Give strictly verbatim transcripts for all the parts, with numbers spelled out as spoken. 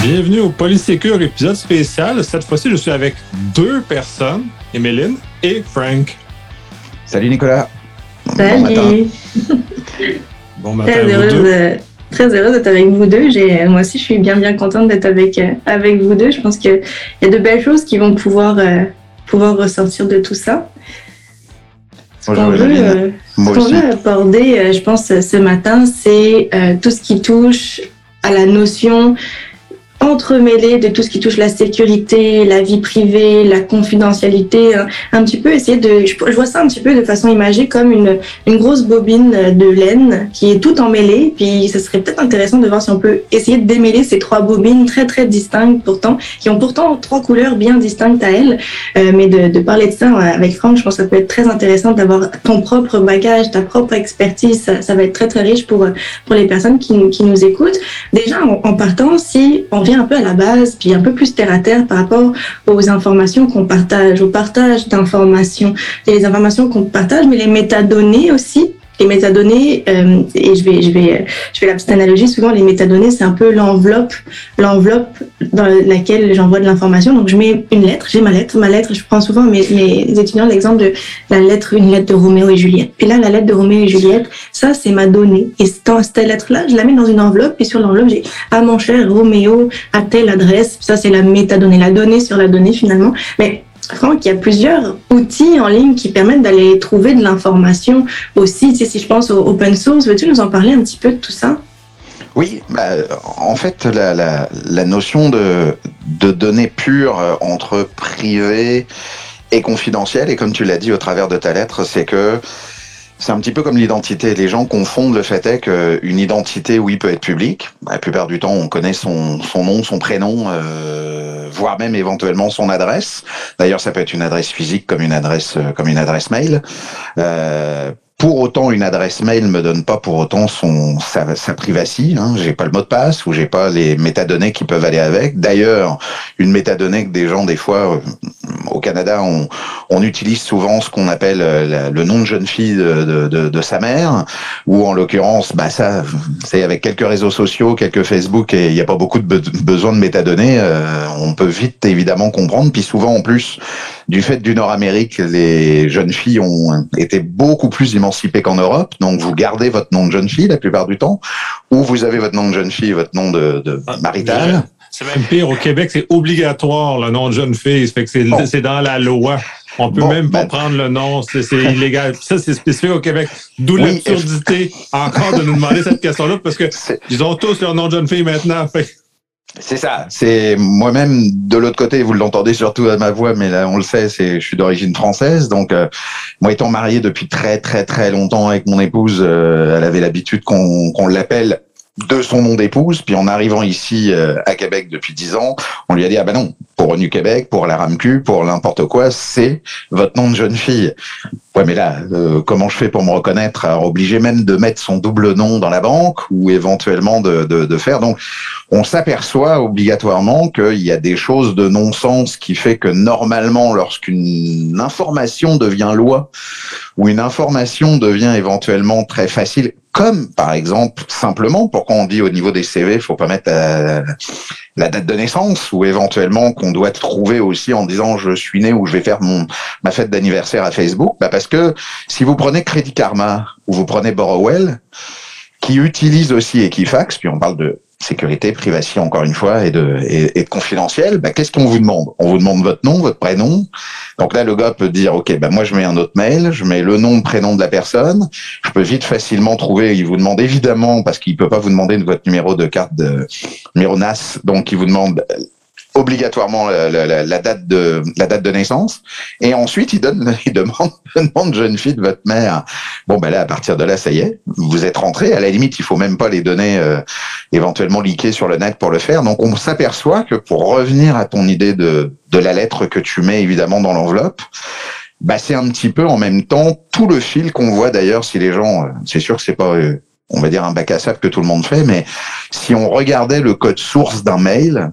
Bienvenue au Polysécure épisode spécial. Cette fois-ci, je suis avec deux personnes, Emeline et Frank. Salut Nicolas. Salut. Bon matin. Bon matin très, à vous heureuse deux. de, très heureuse d'être avec vous deux. J'ai, moi aussi, je suis bien bien contente d'être avec, euh, avec vous deux. Je pense qu'il y a de belles choses qui vont pouvoir, euh, pouvoir ressortir de tout ça. Ce Bonjour, qu'on veut, Emeline. euh, ce Moi qu'on aussi. veut aborder, euh, je pense, ce matin, c'est euh, tout ce qui touche à la notion entremêlée de tout ce qui touche la sécurité, la vie privée, la confidentialité, hein. Un petit peu essayer de, je, je vois ça un petit peu de façon imagée comme une, une grosse bobine de laine qui est tout emmêlée, puis ce serait peut-être intéressant de voir si on peut essayer de démêler ces trois bobines très très distinctes pourtant, qui ont pourtant trois couleurs bien distinctes à elles, euh, mais de, de parler de ça avec Franck, je pense que ça peut être très intéressant d'avoir ton propre bagage, ta propre expertise, ça, ça va être très très riche pour, pour les personnes qui, qui nous écoutent. Déjà en, en partant, si on vient un peu à la base, puis un peu plus terre à terre par rapport aux informations qu'on partage, au partage d'informations. Il y a les informations qu'on partage, mais les métadonnées aussi. Les métadonnées, euh, et je vais, je vais, je fais la petite analogie. Souvent, les métadonnées, c'est un peu l'enveloppe, l'enveloppe dans laquelle j'envoie de l'information. Donc, je mets une lettre, j'ai ma lettre, ma lettre. Je prends souvent mes, mes étudiants l'exemple de la lettre, une lettre de Roméo et Juliette. Et là, la lettre de Roméo et Juliette, ça, c'est ma donnée. Et dans cette lettre-là, je la mets dans une enveloppe. Et sur l'enveloppe, j'ai à mon cher Roméo à telle adresse. Ça, c'est la métadonnée, la donnée sur la donnée finalement. Mais Franck, il y a plusieurs outils en ligne qui permettent d'aller trouver de l'information aussi. Tu sais, si je pense au open source, veux-tu nous en parler un petit peu de tout ça? Oui, bah, en fait, la, la, la notion de, de données pures euh, entre privé et confidentiel, et comme tu l'as dit au travers de ta lettre, c'est que c'est un petit peu comme l'identité. Les gens confondent le fait est qu'une identité, oui, peut être publique. La plupart du temps, on connaît son, son nom, son prénom, euh, voire même éventuellement son adresse. D'ailleurs, ça peut être une adresse physique comme une adresse, comme une adresse mail. Euh, Pour autant, une adresse mail me donne pas pour autant son sa, sa privacy. Hein. J'ai pas le mot de passe ou j'ai pas les métadonnées qui peuvent aller avec. D'ailleurs, une métadonnée que des gens des fois euh, au Canada, on, on utilise souvent ce qu'on appelle euh, la, le nom de jeune fille de, de, de, de sa mère, ou en l'occurrence, bah ça, c'est avec quelques réseaux sociaux, quelques Facebook, et il n'y a pas beaucoup de be- besoin de métadonnées. Euh, on peut vite évidemment comprendre. Puis souvent en plus, du fait du Nord-Amérique, les jeunes filles ont été beaucoup plus émancipées qu'en Europe. Donc, vous gardez votre nom de jeune fille la plupart du temps, ou vous avez votre nom de jeune fille et votre nom de, de Ah, marital. C'est même pire. Au Québec, c'est obligatoire le nom de jeune fille. Ça fait que c'est, Bon. c'est dans la loi. On peut Bon, même pas ben- prendre le nom. C'est, c'est illégal. Ça, c'est spécifique au Québec. D'où Oui, l'absurdité encore de nous demander cette question-là parce que C'est- ils ont tous leur nom de jeune fille maintenant. Fait. C'est ça. C'est moi-même de l'autre côté. Vous l'entendez surtout à ma voix, mais là on le sait. C'est je suis d'origine française, donc euh, moi étant marié depuis très très très longtemps avec mon épouse, euh, elle avait l'habitude qu'on qu'on l'appelle de son nom d'épouse. Puis en arrivant ici euh, à Québec depuis dix ans, on lui a dit ah ben non, pour ONU Québec, pour la RAMQ, pour n'importe quoi, c'est votre nom de jeune fille. Ouais, mais là, euh, comment je fais pour me reconnaître? Alors, obligé même de mettre son double nom dans la banque ou éventuellement de, de, de faire. Donc, on s'aperçoit obligatoirement qu'il y a des choses de non-sens qui fait que normalement, lorsqu'une information devient loi ou une information devient éventuellement très facile, comme par exemple, simplement, pourquoi on dit au niveau des C V, il faut pas mettre euh, la date de naissance, ou éventuellement qu'on doit trouver aussi en disant je suis né ou je vais faire mon ma fête d'anniversaire à Facebook, bah parce que si vous prenez Credit Karma ou vous prenez Borrowell, qui utilisent aussi Equifax, puis on parle de sécurité, privacy encore une fois, et de, et, et de confidentiel, bah, qu'est-ce qu'on vous demande? On vous demande votre nom, votre prénom. Donc là, le gars peut dire, OK, bah, moi, je mets un autre mail, je mets le nom, le prénom de la personne. Je peux vite facilement trouver, il vous demande évidemment, parce qu'il peut pas vous demander votre numéro de carte de, numéro N A S, donc il vous demande obligatoirement la, la, la date de la date de naissance, et ensuite il donne il demande le nom de jeune fille de votre mère. Bon ben là, à partir de là, ça y est, vous êtes rentré. À la limite, il faut même pas les données euh, éventuellement leaker sur le net pour le faire. Donc on s'aperçoit que pour revenir à ton idée de de la lettre que tu mets évidemment dans l'enveloppe, bah c'est un petit peu en même temps tout le fil qu'on voit. D'ailleurs, si les gens, c'est sûr que c'est pas euh, on va dire un bac à sable que tout le monde fait, mais si on regardait le code source d'un mail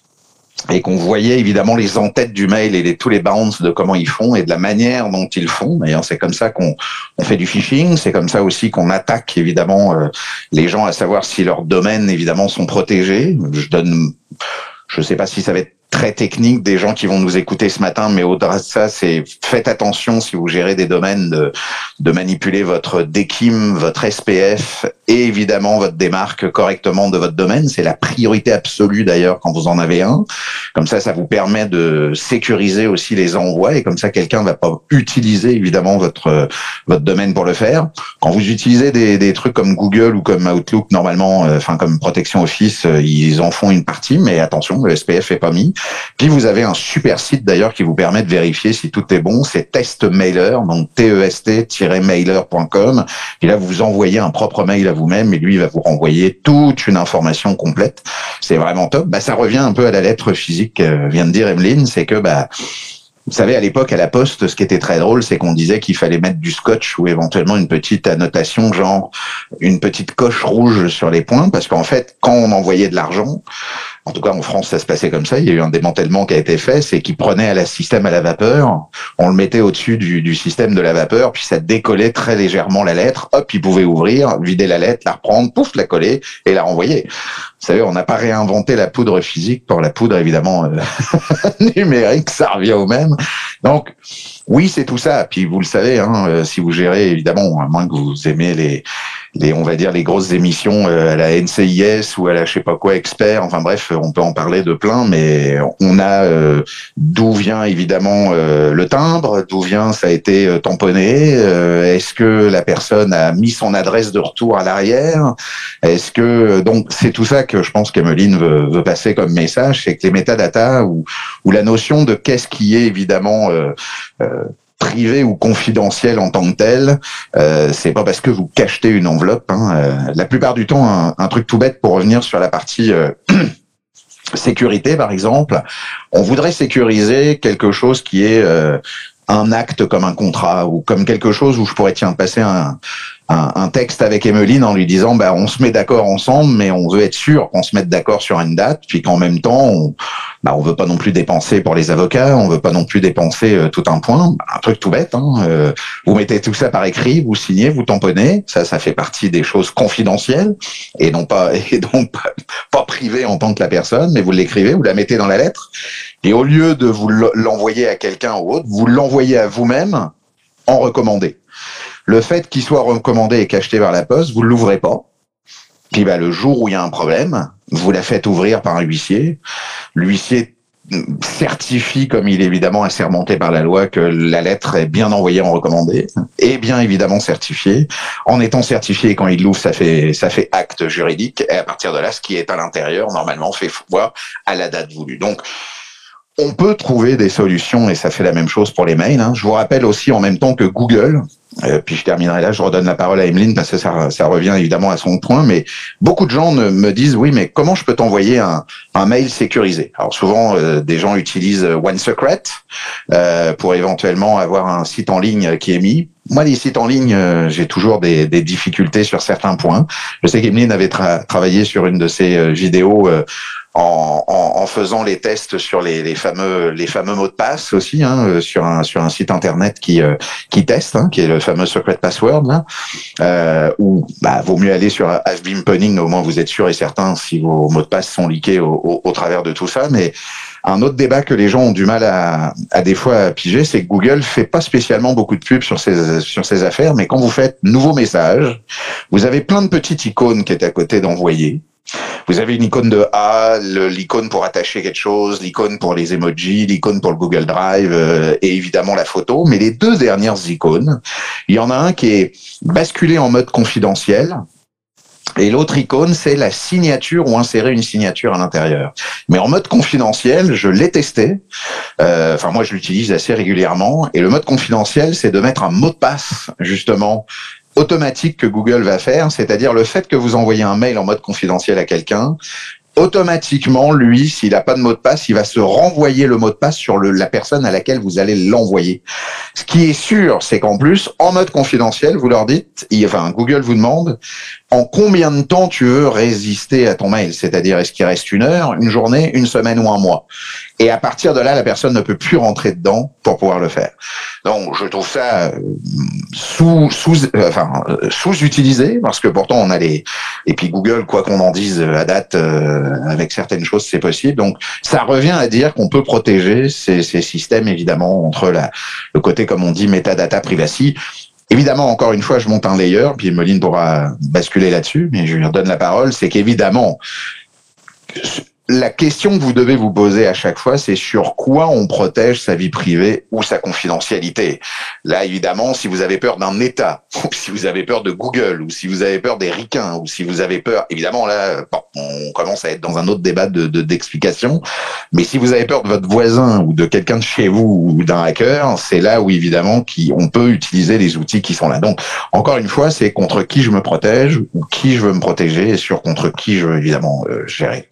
et qu'on voyait évidemment les entêtes du mail et les, tous les bounds de comment ils font et de la manière dont ils font. D'ailleurs, c'est comme ça qu'on on fait du phishing, c'est comme ça aussi qu'on attaque évidemment euh, les gens à savoir si leurs domaines évidemment sont protégés. Je donne je sais pas si ça va être très technique des gens qui vont nous écouter ce matin, mais au-delà de ça, c'est faites attention si vous gérez des domaines de, de manipuler votre D K I M, votre S P F et évidemment votre démarque correctement de votre domaine. C'est la priorité absolue d'ailleurs quand vous en avez un. Comme ça, ça vous permet de sécuriser aussi les envois et comme ça, quelqu'un va pas utiliser évidemment votre votre domaine pour le faire. Quand vous utilisez des, des trucs comme Google ou comme Outlook, normalement, enfin euh, comme Protection Office, euh, ils en font une partie, mais attention, le S P F est pas mis. Puis vous avez un super site d'ailleurs qui vous permet de vérifier si tout est bon, c'est TestMailer, donc T E S T mailer point com. Et là, vous vous envoyez un propre mail à vous-même et lui, il va vous renvoyer toute une information complète. C'est vraiment top. Bah, ça revient un peu à la lettre physique, euh, vient de dire Emeline, c'est que bah vous savez, à l'époque, à la Poste, ce qui était très drôle, c'est qu'on disait qu'il fallait mettre du scotch ou éventuellement une petite annotation, genre une petite coche rouge sur les points, parce qu'en fait, quand on envoyait de l'argent, en tout cas en France, ça se passait comme ça, il y a eu un démantèlement qui a été fait, c'est qu'ils prenaient à la système à la vapeur, on le mettait au-dessus du, du système de la vapeur, puis ça décollait très légèrement la lettre, hop, il pouvait ouvrir, vider la lettre, la reprendre, pouf, la coller et la renvoyer. Vous savez, on n'a pas réinventé la poudre physique pour la poudre, évidemment, euh, numérique, ça revient au même. Donc, oui, c'est tout ça. Puis vous le savez, hein, euh, si vous gérez, évidemment, à moins que vous aimez les, les, on va dire, les grosses émissions euh, à la N C I S ou à la je sais pas quoi expert. Enfin bref, on peut en parler de plein, mais on a euh, d'où vient évidemment euh, le timbre, d'où vient ça a été euh, tamponné. Euh, est-ce que la personne a mis son adresse de retour à l'arrière? Est-ce que donc c'est tout ça que je pense qu'Emeline veut, veut passer comme message, c'est que les métadatas ou, ou la notion de qu'est-ce qui est évidemment euh, euh, privé ou confidentiel en tant que tel, euh, c'est pas parce que vous cachetez une enveloppe. Hein, euh, la plupart du temps, un, un truc tout bête pour revenir sur la partie euh, sécurité, par exemple, on voudrait sécuriser quelque chose qui est euh, un acte comme un contrat ou comme quelque chose où je pourrais tiens passer un Un, un texte avec Emeline en lui disant bah on se met d'accord ensemble mais on veut être sûr qu'on se mette d'accord sur une date puis qu'en même temps on bah on veut pas non plus dépenser pour les avocats, on veut pas non plus dépenser euh, tout un point, un truc tout bête hein, euh, vous mettez tout ça par écrit, vous signez, vous tamponnez, ça ça fait partie des choses confidentielles et non pas et donc pas, pas privées en tant que la personne, mais vous l'écrivez, vous la mettez dans la lettre et au lieu de vous l'envoyer à quelqu'un ou autre, vous l'envoyez à vous-même en recommandé. Le fait qu'il soit recommandé et cacheté vers la poste, vous ne l'ouvrez pas. Puis bah, le jour où il y a un problème, vous la faites ouvrir par un huissier. L'huissier certifie, comme il est évidemment assermenté par la loi, que la lettre est bien envoyée en recommandé et bien évidemment certifiée. En étant certifié, quand il l'ouvre, ça fait ça fait acte juridique. Et à partir de là, ce qui est à l'intérieur, normalement, fait foi à la date voulue. Donc, on peut trouver des solutions et ça fait la même chose pour les mails. Hein. Je vous rappelle aussi en même temps que Google, euh, puis je terminerai là, je redonne la parole à Emeline parce que ça, ça revient évidemment à son point, mais beaucoup de gens ne, me disent oui, mais comment je peux t'envoyer un, un mail sécurisé? Alors souvent, euh, des gens utilisent OneSecret euh, pour éventuellement avoir un site en ligne qui est mis. Moi, les sites en ligne, euh, j'ai toujours des, des difficultés sur certains points. Je sais qu'Emeline avait tra- travaillé sur une de ses euh, vidéos euh, En, en, en faisant les tests sur les, les fameux les fameux mots de passe aussi hein, sur un sur un site internet qui euh, qui teste hein, qui est le fameux Secret Password là euh, où bah vaut mieux aller sur Have Been Punning, au moins vous êtes sûr et certain si vos mots de passe sont leakés au, au, au travers de tout ça. Mais un autre débat que les gens ont du mal à, à des fois à piger, c'est que Google fait pas spécialement beaucoup de pubs sur ces sur ces affaires, mais quand vous faites nouveau message, vous avez plein de petites icônes qui est à côté d'envoyer. Vous avez une icône de A, le, l'icône pour attacher quelque chose, l'icône pour les emojis, l'icône pour le Google Drive euh, et évidemment la photo. Mais les deux dernières icônes, il y en a un qui est basculé en mode confidentiel et l'autre icône, c'est la signature ou insérer une signature à l'intérieur. Mais en mode confidentiel, je l'ai testé. Euh, enfin, moi, je l'utilise assez régulièrement. Et le mode confidentiel, c'est de mettre un mot de passe, justement, automatique que Google va faire, c'est-à-dire le fait que vous envoyez un mail en mode confidentiel à quelqu'un, automatiquement, lui, s'il n'a pas de mot de passe, il va se renvoyer le mot de passe sur le, la personne à laquelle vous allez l'envoyer. Ce qui est sûr, c'est qu'en plus, en mode confidentiel, vous leur dites, enfin, Google vous demande en combien de temps tu veux résister à ton mail. C'est-à-dire, est-ce qu'il reste une heure, une journée, une semaine ou un mois? Et à partir de là, la personne ne peut plus rentrer dedans pour pouvoir le faire. Donc, je trouve ça sous, sous, enfin, sous-utilisé, parce que pourtant on a les, et puis Google, quoi qu'on en dise à date, euh, avec certaines choses, c'est possible. Donc, ça revient à dire qu'on peut protéger ces, ces systèmes, évidemment, entre la, le côté, comme on dit, metadata privacy. Évidemment, encore une fois, je monte un layer, puis Emeline pourra basculer là-dessus, mais je lui redonne la parole, c'est qu'évidemment, la question que vous devez vous poser à chaque fois, c'est sur quoi on protège sa vie privée ou sa confidentialité. Là, évidemment, si vous avez peur d'un État, ou si vous avez peur de Google, ou si vous avez peur des ricains, ou si vous avez peur, évidemment, là, bon, on commence à être dans un autre débat de, de, d'explication. Mais si vous avez peur de votre voisin ou de quelqu'un de chez vous ou d'un hacker, c'est là où, évidemment, qui, on peut utiliser les outils qui sont là. Donc, encore une fois, c'est contre qui je me protège ou qui je veux me protéger et sur contre qui je veux, évidemment, euh, gérer.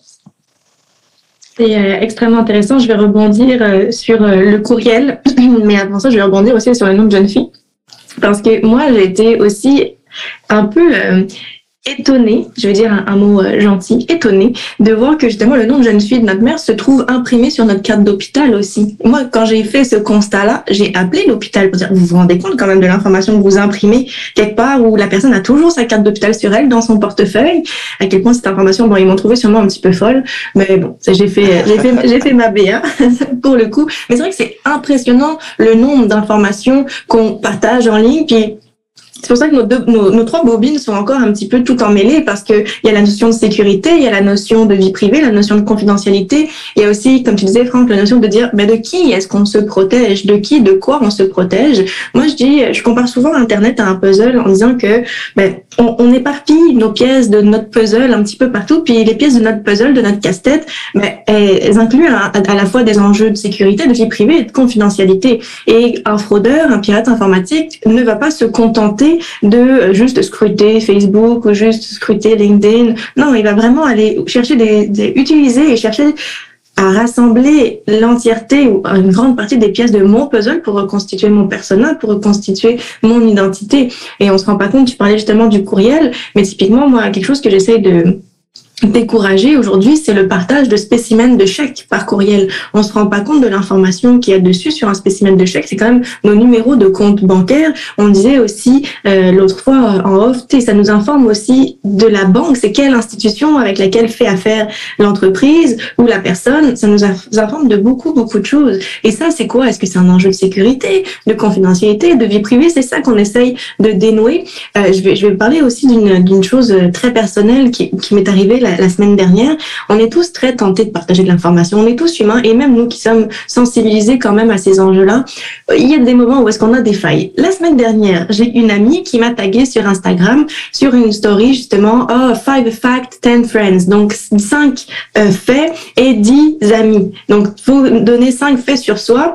C'est euh, extrêmement intéressant. Je vais rebondir euh, sur euh, le courriel, mais avant ça, je vais rebondir aussi sur le nom de jeune fille. Parce que moi, j'ai été aussi un peu euh, étonnée, je vais dire un, un mot euh, gentil, étonnée, de voir que justement le nom de jeune fille de notre mère se trouve imprimé sur notre carte d'hôpital aussi. Moi, quand j'ai fait ce constat-là, j'ai appelé l'hôpital pour dire, vous vous rendez compte quand même de l'information que vous imprimez quelque part où la personne a toujours sa carte d'hôpital sur elle, dans son portefeuille, à quel point cette information, bon, ils m'ont trouvé sûrement un petit peu folle, mais bon, j'ai fait, j'ai fait, j'ai fait ma B A pour le coup. Mais c'est vrai que c'est impressionnant le nombre d'informations qu'on partage en ligne, puis c'est pour ça que nos, deux, nos, nos trois bobines sont encore un petit peu tout emmêlées parce que il y a la notion de sécurité, il y a la notion de vie privée, la notion de confidentialité. Il y a aussi, comme tu disais, Franck, la notion de dire, ben, de qui est-ce qu'on se protège? De qui, de quoi on se protège? Moi, je dis, je compare souvent Internet à un puzzle en disant que, ben, on, on éparpille nos pièces de notre puzzle un petit peu partout, puis les pièces de notre puzzle, de notre casse-tête, ben, elles incluent à, à la fois des enjeux de sécurité, de vie privée et de confidentialité. Et un fraudeur, un pirate informatique ne va pas se contenter de juste scruter Facebook ou juste scruter LinkedIn. Non, il va vraiment aller chercher des, des utiliser et chercher à rassembler l'entièreté ou une grande partie des pièces de mon puzzle pour reconstituer mon persona, pour reconstituer mon identité. Et on se rend pas compte, tu parlais justement du courriel, mais typiquement, moi, quelque chose que j'essaye de décourager aujourd'hui, c'est le partage de spécimens de chèques par courriel. On se rend pas compte de l'information qu'il y a dessus sur un spécimen de chèque. C'est quand même nos numéros de compte bancaire. On disait aussi euh, l'autre fois en off, ça nous informe aussi de la banque. C'est quelle institution avec laquelle fait affaire l'entreprise ou la personne. Ça nous informe de beaucoup, beaucoup de choses. Et ça, c'est quoi? Est-ce que c'est un enjeu de sécurité, de confidentialité, de vie privée? C'est ça qu'on essaye de dénouer. Euh, je vais, je vais parler aussi d'une, d'une chose très personnelle qui, qui m'est arrivée la, la semaine dernière. On est tous très tentés de partager de l'information. On est tous humains et même nous qui sommes sensibilisés quand même à ces enjeux-là, il y a des moments où est-ce qu'on a des failles. La semaine dernière, j'ai une amie qui m'a tagué sur Instagram sur une story justement, oh, five facts, ten friends. Donc, cinq euh, faits et dix amis. Donc, faut donner cinq faits sur soi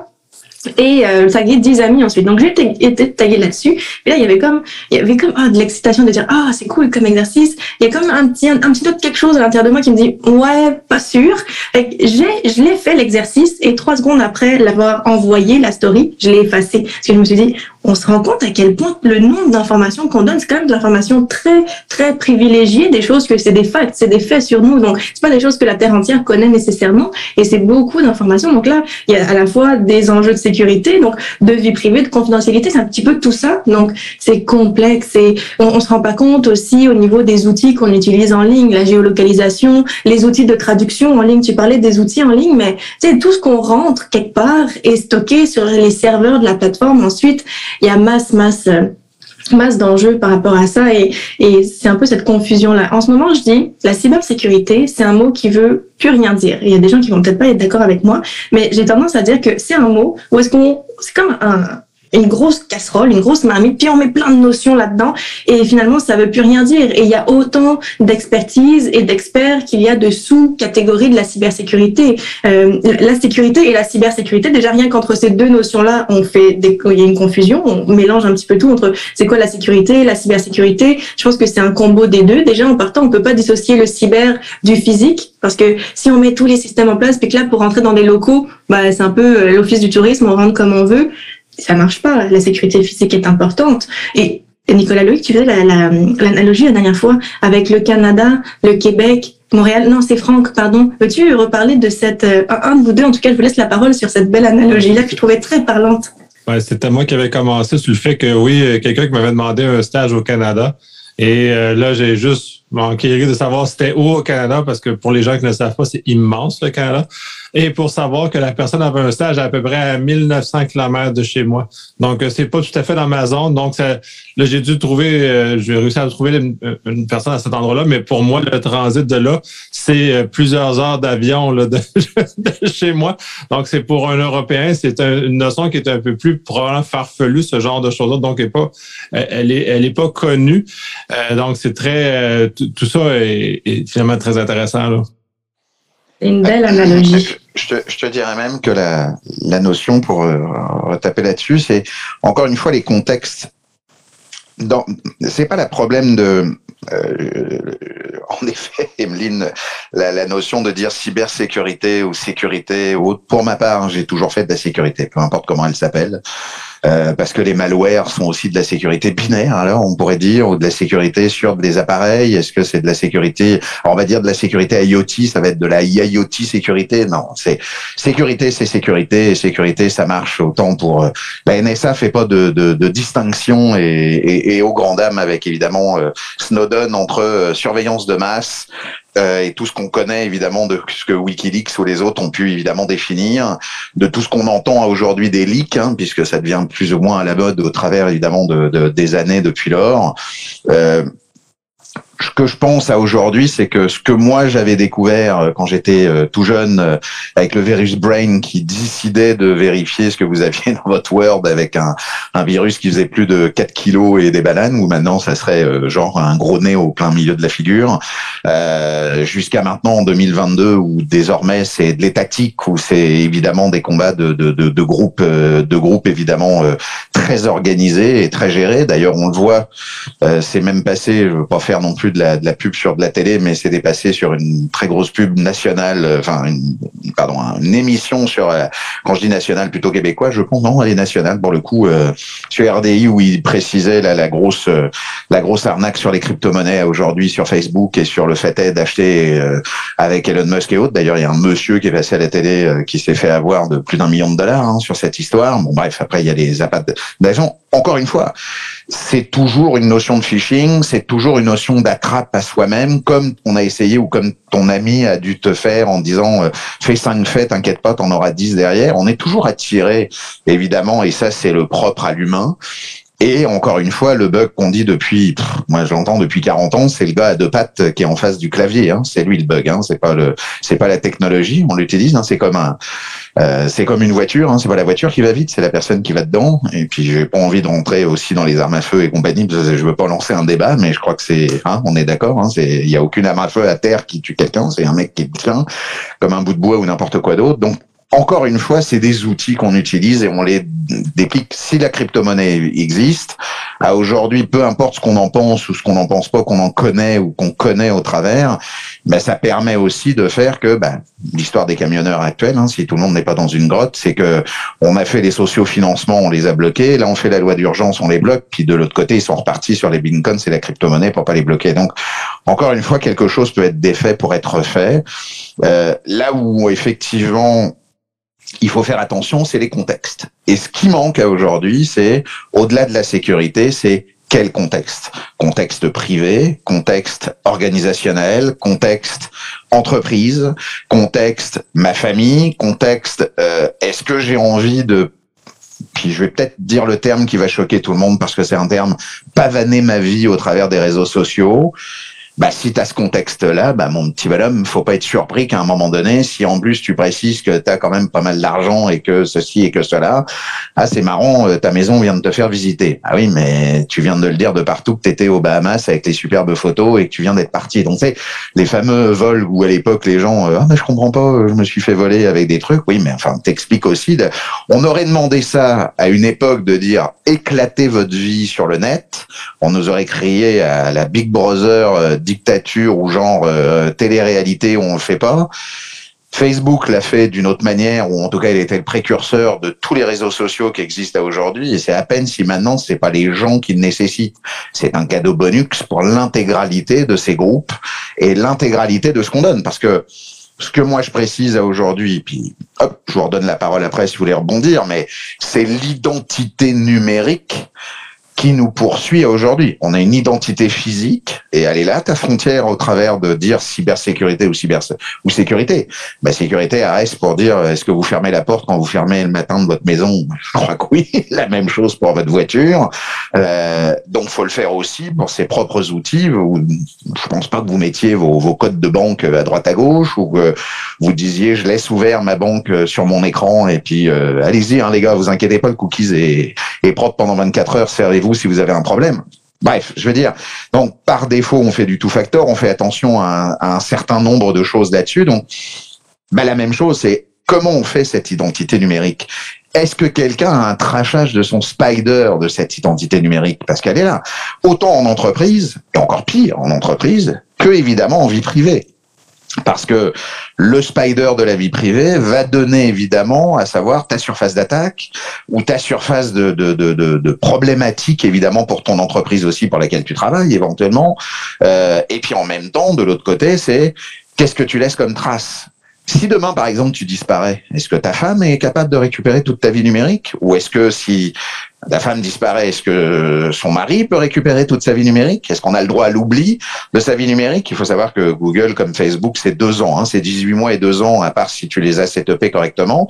et euh, taguer dix amis ensuite. Donc j'ai été taguée là-dessus. Et là il y avait comme il y avait comme ah, de l'excitation de dire ah c'est cool comme exercice. Il y a comme un petit un, un petit autre quelque chose à l'intérieur de moi qui me dit ouais pas sûr. Et j'ai je l'ai fait l'exercice et trois secondes après l'avoir envoyé la story, je l'ai effacé parce que je me suis dit on se rend compte à quel point le nombre d'informations qu'on donne, c'est quand même de l'information très, très privilégiée, des choses que c'est des facts, c'est des faits sur nous. Donc, c'est pas des choses que la Terre entière connaît nécessairement. Et c'est beaucoup d'informations. Donc là, il y a à la fois des enjeux de sécurité, donc de vie privée, de confidentialité, c'est un petit peu tout ça. Donc, c'est complexe et on, on se rend pas compte aussi au niveau des outils qu'on utilise en ligne, la géolocalisation, les outils de traduction en ligne. Tu parlais des outils en ligne, mais tu sais, tout ce qu'on rentre quelque part est stocké sur les serveurs de la plateforme ensuite. Il y a masse, masse, masse d'enjeux par rapport à ça et, et c'est un peu cette confusion-là. En ce moment, je dis, la cybersécurité, c'est un mot qui veut plus rien dire. Il y a des gens qui vont peut-être pas être d'accord avec moi, mais j'ai tendance à dire que c'est un mot où est-ce qu'on, c'est comme un, une grosse casserole, une grosse marmite, puis on met plein de notions là-dedans et finalement ça veut plus rien dire. Et il y a autant d'expertise et d'experts qu'il y a de sous-catégories de la cybersécurité. Euh, la sécurité et la cybersécurité, déjà rien qu'entre ces deux notions-là, on fait des, il y a une confusion, on mélange un petit peu tout entre c'est quoi la sécurité, la cybersécurité. Je pense que c'est un combo des deux. Déjà en partant, on peut pas dissocier le cyber du physique parce que si on met tous les systèmes en place, puis que là pour rentrer dans des locaux, bah c'est un peu l'office du tourisme, on rentre comme on veut. ça marche pas. La sécurité physique est importante. Et, et Nicolas Loïc, tu faisais la, la, l'analogie la dernière fois avec le Canada, le Québec, Montréal. Non, c'est Franck, pardon. Veux-tu reparler de cette, euh, un de vous deux, en tout cas, je vous laisse la parole sur cette belle analogie-là que je trouvais très parlante. Ouais, c'était moi qui avais commencé sur le fait que oui, quelqu'un qui m'avait demandé un stage au Canada. Et euh, là, j'ai juste manqué de savoir c'était où au Canada, parce que pour les gens qui ne le savent pas, c'est immense le Canada. Et pour savoir que la personne avait un stage à peu près à mille neuf cents kilomètres de chez moi. Donc, c'est pas tout à fait dans ma zone. Donc, ça, là, j'ai dû trouver, euh, j'ai réussi à trouver une, une personne à cet endroit-là. Mais pour moi, le transit de là, c'est plusieurs heures d'avion là, de, de chez moi. Donc, c'est pour un Européen, c'est un, une notion qui est un peu plus probablement farfelue, ce genre de choses-là. Donc, elle est pas, elle est, elle est pas connue. Euh, donc, c'est très, euh, tout, tout ça est, est finalement très intéressant, là. C'est une belle analogie. Je te, je te dirais même que la, la notion, pour euh, retaper là-dessus, c'est encore une fois les contextes. Dans, c'est pas le problème de, euh, en effet, Emeline, la, la notion de dire cybersécurité ou sécurité ou autre. Pour ma part, j'ai toujours fait de la sécurité, peu importe comment elle s'appelle. Euh, parce que les malwares sont aussi de la sécurité binaire, alors on pourrait dire, ou de la sécurité sur des appareils. Est-ce que c'est de la sécurité, alors on va dire de la sécurité IoT, ça va être de la I O T sécurité. Non, c'est sécurité, c'est sécurité, et sécurité, ça marche autant pour... Euh, la N S A fait pas de, de, de distinction, et, et, et aux grandes dames, avec évidemment euh, Snowden, entre euh, surveillance de masse, Euh, et tout ce qu'on connaît évidemment de ce que Wikileaks ou les autres ont pu évidemment définir, de tout ce qu'on entend aujourd'hui des leaks, hein, puisque ça devient plus ou moins à la mode au travers évidemment de, de, des années depuis lors. Euh, Ce que je pense à aujourd'hui, c'est que ce que moi j'avais découvert quand j'étais tout jeune avec le virus Brain, qui décidait de vérifier ce que vous aviez dans votre Word avec un, un virus qui faisait plus de quatre kilos et des bananes, ou maintenant ça serait genre un gros nez au plein milieu de la figure, euh, jusqu'à maintenant en deux mille vingt-deux, où désormais c'est de l'étatique, où c'est évidemment des combats de, de, de, de groupes, de groupes évidemment très organisés et très gérés. D'ailleurs on le voit, euh, c'est même passé, je veux pas faire non plus de la, de la pub sur de la télé, mais c'est dépassé sur une très grosse pub nationale, enfin, une, pardon, une émission sur, quand je dis nationale, plutôt québécois, je pense, non, elle est nationale, pour le coup, euh, sur R D I, où il précisait la, la grosse, euh, la grosse arnaque sur les crypto-monnaies aujourd'hui sur Facebook, et sur le fait est d'acheter euh, avec Elon Musk et autres. D'ailleurs, il y a un monsieur qui est passé à la télé, euh, qui s'est fait avoir de plus d'un million de dollars, hein, sur cette histoire. Bon, bref, après, il y a des appâts d'agents. Encore une fois, c'est toujours une notion de phishing, c'est toujours une notion d'attrape à soi-même, comme on a essayé, ou comme ton ami a dû te faire en disant euh, fais cinq faits, t'inquiète pas, t'en auras dix derrière. On est toujours attiré, évidemment, et ça c'est le propre à l'humain. Et encore une fois, le bug qu'on dit depuis, pff, moi j'entends depuis quarante ans, c'est le gars à deux pattes qui est en face du clavier, hein. C'est lui le bug, hein. C'est pas le, c'est pas la technologie, on l'utilise, hein. C'est comme un, euh, c'est comme une voiture, hein. C'est pas la voiture qui va vite, c'est la personne qui va dedans. Et puis j'ai pas envie de rentrer aussi dans les armes à feu et compagnie, parce que je veux pas lancer un débat, mais je crois que c'est, hein, on est d'accord, hein. C'est, il y a aucune arme à feu à terre qui tue quelqu'un, c'est un mec qui tient comme un bout de bois ou n'importe quoi d'autre. Donc encore une fois, c'est des outils qu'on utilise et on les déplique. Si la crypto-monnaie existe, à aujourd'hui, peu importe ce qu'on en pense ou ce qu'on n'en pense pas, qu'on en connaît ou qu'on connaît au travers, ben ça permet aussi de faire que, ben, l'histoire des camionneurs actuels, hein, si tout le monde n'est pas dans une grotte, c'est que on a fait les sociofinancements, on les a bloqués. Là, on fait la loi d'urgence, on les bloque. Puis de l'autre côté, ils sont repartis sur les bitcoins et la crypto-monnaie pour pas les bloquer. Donc, encore une fois, quelque chose peut être défait pour être fait. Euh, là où effectivement il faut faire attention, c'est les contextes. Et ce qui manque à aujourd'hui, c'est, au-delà de la sécurité, c'est quel contexte? Contexte privé, contexte organisationnel, contexte entreprise, contexte ma famille, contexte euh, est-ce que j'ai envie de... Puis je vais peut-être dire le terme qui va choquer tout le monde, parce que c'est un terme, pavaner ma vie au travers des réseaux sociaux. Bah, si t'as ce contexte-là, bah, mon petit bonhomme, faut pas être surpris qu'à un moment donné, si en plus tu précises que t'as quand même pas mal d'argent et que ceci et que cela, ah, c'est marrant, ta maison vient de te faire visiter. Ah oui, mais tu viens de le dire de partout que t'étais aux Bahamas avec les superbes photos et que tu viens d'être parti. Donc, c'est les fameux vols où à l'époque les gens, ah, mais je comprends pas, je me suis fait voler avec des trucs. Oui, mais enfin, t'expliques aussi de... on aurait demandé ça à une époque de dire éclatez votre vie sur le net. On nous aurait crié à la Big Brother, dictature ou genre euh, télé-réalité où on le fait pas. Facebook l'a fait d'une autre manière, ou en tout cas il était le précurseur de tous les réseaux sociaux qui existent aujourd'hui, et c'est à peine si maintenant c'est pas les gens qui le nécessitent. C'est un cadeau bonus pour l'intégralité de ces groupes et l'intégralité de ce qu'on donne. Parce que ce que moi je précise à aujourd'hui, puis hop, je vous redonne la parole après si vous voulez rebondir, mais c'est l'identité numérique qui nous poursuit aujourd'hui. On a une identité physique, et elle est là, ta frontière, au travers de dire cybersécurité ou cyber ou sécurité. Bah, sécurité, elle reste pour dire, est-ce que vous fermez la porte quand vous fermez le matin de votre maison? Je crois que oui. La même chose pour votre voiture. Euh, donc, faut le faire aussi pour ses propres outils. Où, je pense pas que vous mettiez vos, vos codes de banque à droite à gauche, ou que vous disiez, je laisse ouvert ma banque sur mon écran, et puis euh, allez-y, hein, les gars, vous inquiétez pas, le cookies est, est propre pendant vingt-quatre heures, servez-vous si vous avez un problème. Bref, je veux dire, donc par défaut, on fait du two-factor, on fait attention à un, à un certain nombre de choses là-dessus. Donc, bah, la même chose, c'est comment on fait cette identité numérique. Est-ce que quelqu'un a un trachage de son spider de cette identité numérique? Parce qu'elle est là. Autant en entreprise, et encore pire en entreprise, que évidemment en vie privée. Parce que le spider de la vie privée va donner évidemment à savoir ta surface d'attaque ou ta surface de, de, de, de, de problématique évidemment pour ton entreprise aussi pour laquelle tu travailles éventuellement. Euh, et puis en même temps, de l'autre côté, c'est qu'est-ce que tu laisses comme trace? Si demain, par exemple, tu disparais, est-ce que ta femme est capable de récupérer toute ta vie numérique? Ou est-ce que si ta femme disparaît, est-ce que son mari peut récupérer toute sa vie numérique? Est-ce qu'on a le droit à l'oubli de sa vie numérique? Il faut savoir que Google, comme Facebook, c'est deux ans. Hein, c'est dix-huit mois et deux ans, à part si tu les as setupés correctement.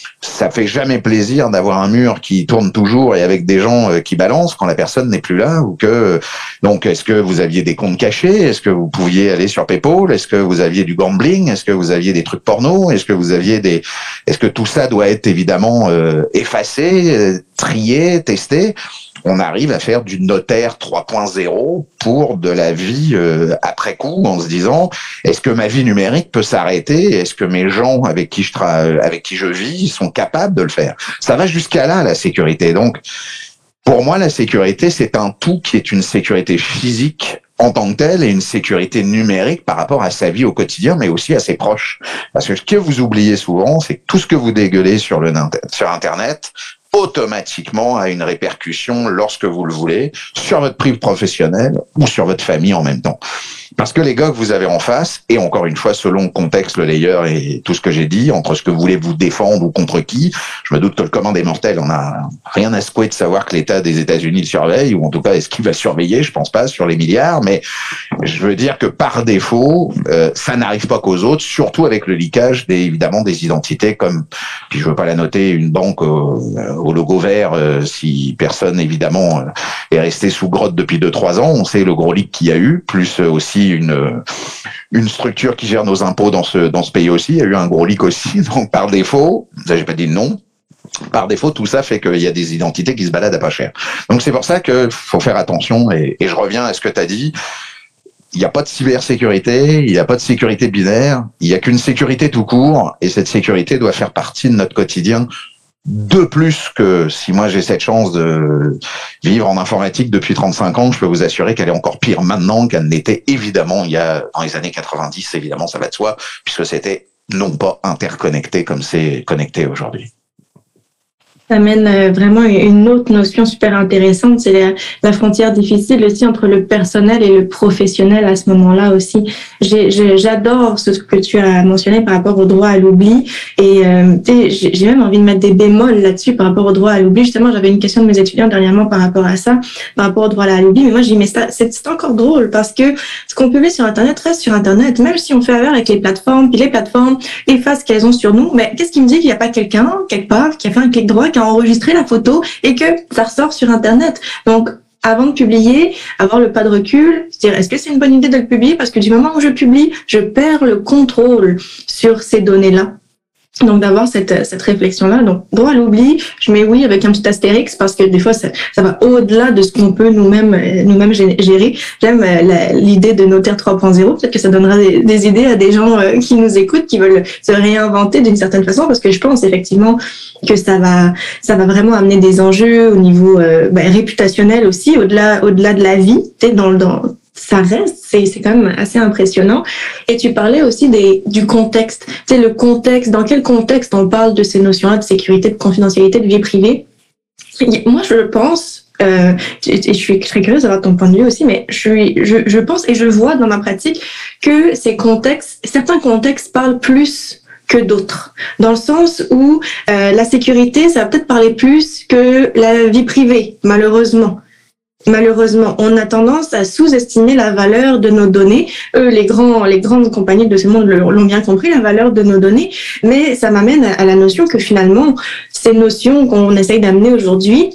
Ça fait jamais plaisir d'avoir un mur qui tourne toujours et avec des gens qui balancent quand la personne n'est plus là. Ou que donc, est-ce que vous aviez des comptes cachés? Est-ce que vous pouviez aller sur PayPal? Est-ce que vous aviez du gambling? Est-ce que vous aviez des trucs porno? Est-ce que vous aviez des Est-ce que tout ça doit être évidemment euh, effacé, euh, trié, testé? On arrive à faire du notaire trois point zéro pour de la vie euh, après coup, en se disant est-ce que ma vie numérique peut s'arrêter? Est-ce que mes gens avec qui je tra- avec qui je vis sont capables de le faire? Ça va jusqu'à là, la sécurité. Donc, pour moi, la sécurité, c'est un tout qui est une sécurité physique en tant que telle et une sécurité numérique par rapport à sa vie au quotidien, mais aussi à ses proches. Parce que ce que vous oubliez souvent, c'est que tout ce que vous dégueulez sur le sur Internet, automatiquement a une répercussion lorsque vous le voulez sur votre prive professionnelle ou sur votre famille en même temps. Parce que les gars que vous avez en face, et encore une fois, selon le contexte, le layer et tout ce que j'ai dit, entre ce que vous voulez vous défendre ou contre qui, je me doute que le commun des mortels, on a rien à secouer de savoir que l'État des États-Unis le surveille, ou en tout cas, est-ce qu'il va surveiller? Je pense pas, sur les milliards, mais je veux dire que par défaut, euh, ça n'arrive pas qu'aux autres, surtout avec le leakage des, évidemment, des identités comme, puis je veux pas la noter, une banque au, au logo vert, euh, si personne, évidemment, est resté sous grotte depuis deux, trois ans, on sait le gros leak qu'il y a eu, plus aussi une une structure qui gère nos impôts dans ce dans ce pays aussi. Il y a eu un gros leak aussi, donc par défaut, ça j'ai pas dit non. Par défaut, tout ça fait qu'il y a des identités qui se baladent à pas cher. Donc c'est pour ça que faut faire attention. Et, et je reviens à ce que tu as dit. Il n'y a pas de cybersécurité, il n'y a pas de sécurité binaire, il n'y a qu'une sécurité tout court. Et cette sécurité doit faire partie de notre quotidien. De plus que si moi j'ai cette chance de vivre en informatique depuis trente-cinq ans, je peux vous assurer qu'elle est encore pire maintenant qu'elle n'était évidemment il y a dans les années quatre-vingt-dix, évidemment ça va de soi, puisque c'était non pas interconnecté comme c'est connecté aujourd'hui. Ça amène vraiment une autre notion super intéressante, c'est la, la frontière difficile aussi entre le personnel et le professionnel à ce moment-là aussi. J'ai, j'ai, j'adore ce que tu as mentionné par rapport au droit à l'oubli et euh, j'ai, j'ai même envie de mettre des bémols là-dessus par rapport au droit à l'oubli. Justement, j'avais une question de mes étudiants dernièrement par rapport à ça, par rapport au droit à l'oubli, mais moi j'ai dit mais ça, c'est, c'est encore drôle parce que ce qu'on publie sur Internet reste sur Internet, même si on fait affaire avec les plateformes, puis les plateformes effacent ce qu'elles ont sur nous, mais qu'est-ce qui me dit qu'il n'y a pas quelqu'un, quelque part, qui a fait un clic droit, qui a enregistrer la photo et que ça ressort sur Internet. Donc, avant de publier, avoir le pas de recul, se dire est-ce que c'est une bonne idée de le publier? Parce que du moment où je publie, je perds le contrôle sur ces données-là. Donc, d'avoir cette, cette réflexion-là. Donc, droit à l'oubli, je mets oui avec un petit astérix parce que des fois, ça, ça va au-delà de ce qu'on peut nous-mêmes, nous-mêmes gérer. J'aime la, l'idée de notaire trois point zéro. Peut-être que ça donnera des, des idées à des gens qui nous écoutent, qui veulent se réinventer d'une certaine façon parce que je pense effectivement que ça va, ça va vraiment amener des enjeux au niveau, euh, ben, réputationnel aussi, au-delà, au-delà de la vie. Tu sais, dans, dans, ça reste, c'est, c'est quand même assez impressionnant. Et tu parlais aussi des, du contexte. Tu sais, le contexte, dans quel contexte on parle de ces notions-là de sécurité, de confidentialité, de vie privée. Moi, je pense, euh, et je suis très curieuse d'avoir ton point de vue aussi, mais je, suis, je, je pense et je vois dans ma pratique que ces contextes, certains contextes parlent plus que d'autres, dans le sens où euh, la sécurité, ça va peut-être parler plus que la vie privée, malheureusement. Malheureusement, on a tendance à sous-estimer la valeur de nos données. Eux, les grands, les grandes compagnies de ce monde l'ont bien compris, la valeur de nos données. Mais ça m'amène à la notion que finalement, ces notions qu'on essaye d'amener aujourd'hui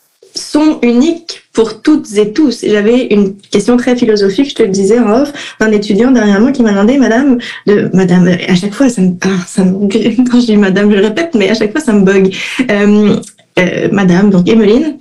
sont uniques pour toutes et tous. J'avais une question très philosophique, je te le disais en off, d'un étudiant dernièrement qui m'a demandé, madame, de, madame, à chaque fois, ça me, ah, ça me, quand je dis madame, je le répète, mais à chaque fois, ça me bug. Euh, euh, madame, donc Emeline,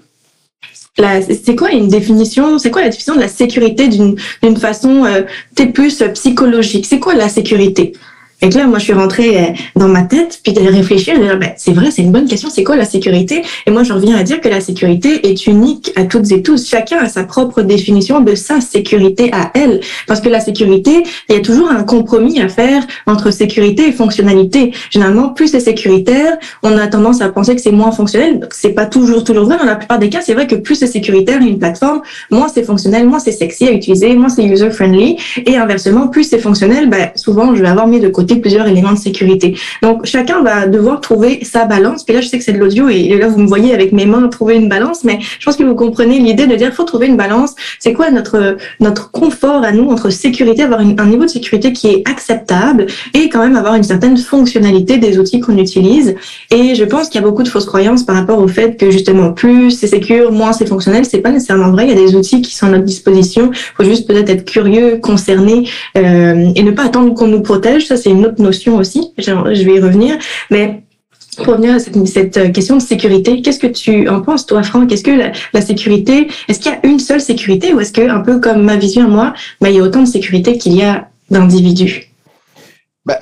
La, c'est quoi une définition, c'est quoi la définition de la sécurité d'une, d'une façon euh, plus psychologique? C'est quoi la sécurité? Et que là, moi, je suis rentrée dans ma tête, puis de réfléchir, de dire, ben, c'est vrai, c'est une bonne question, c'est quoi la sécurité? Et moi, j'en reviens à dire que la sécurité est unique à toutes et tous. Chacun a sa propre définition de sa sécurité à elle. Parce que la sécurité, il y a toujours un compromis à faire entre sécurité et fonctionnalité. Généralement, plus c'est sécuritaire, on a tendance à penser que c'est moins fonctionnel. Donc, c'est pas toujours, toujours vrai. Dans la plupart des cas, c'est vrai que plus c'est sécuritaire une plateforme, moins c'est fonctionnel, moins c'est sexy à utiliser, moins c'est user-friendly. Et inversement, plus c'est fonctionnel, ben, souvent, je vais avoir mis de côté plusieurs éléments de sécurité. Donc, chacun va devoir trouver sa balance. Puis là, je sais que c'est de l'audio et là, vous me voyez avec mes mains trouver une balance, mais je pense que vous comprenez l'idée de dire qu'il faut trouver une balance. C'est quoi notre, notre confort à nous entre sécurité, avoir une, un niveau de sécurité qui est acceptable et quand même avoir une certaine fonctionnalité des outils qu'on utilise. Et je pense qu'il y a beaucoup de fausses croyances par rapport au fait que justement, plus c'est sécure, moins c'est fonctionnel. C'est pas nécessairement vrai. Il y a des outils qui sont à notre disposition. Il faut juste peut-être être curieux, concerné euh, et ne pas attendre qu'on nous protège. Ça, c'est une autre notion aussi, je vais y revenir, mais pour revenir à cette, cette question de sécurité, qu'est-ce que tu en penses, toi, Franck? Est-ce que la, la sécurité, est-ce qu'il y a une seule sécurité ou est-ce que, un peu comme ma vision à moi, bah, il y a autant de sécurité qu'il y a d'individus? Bah,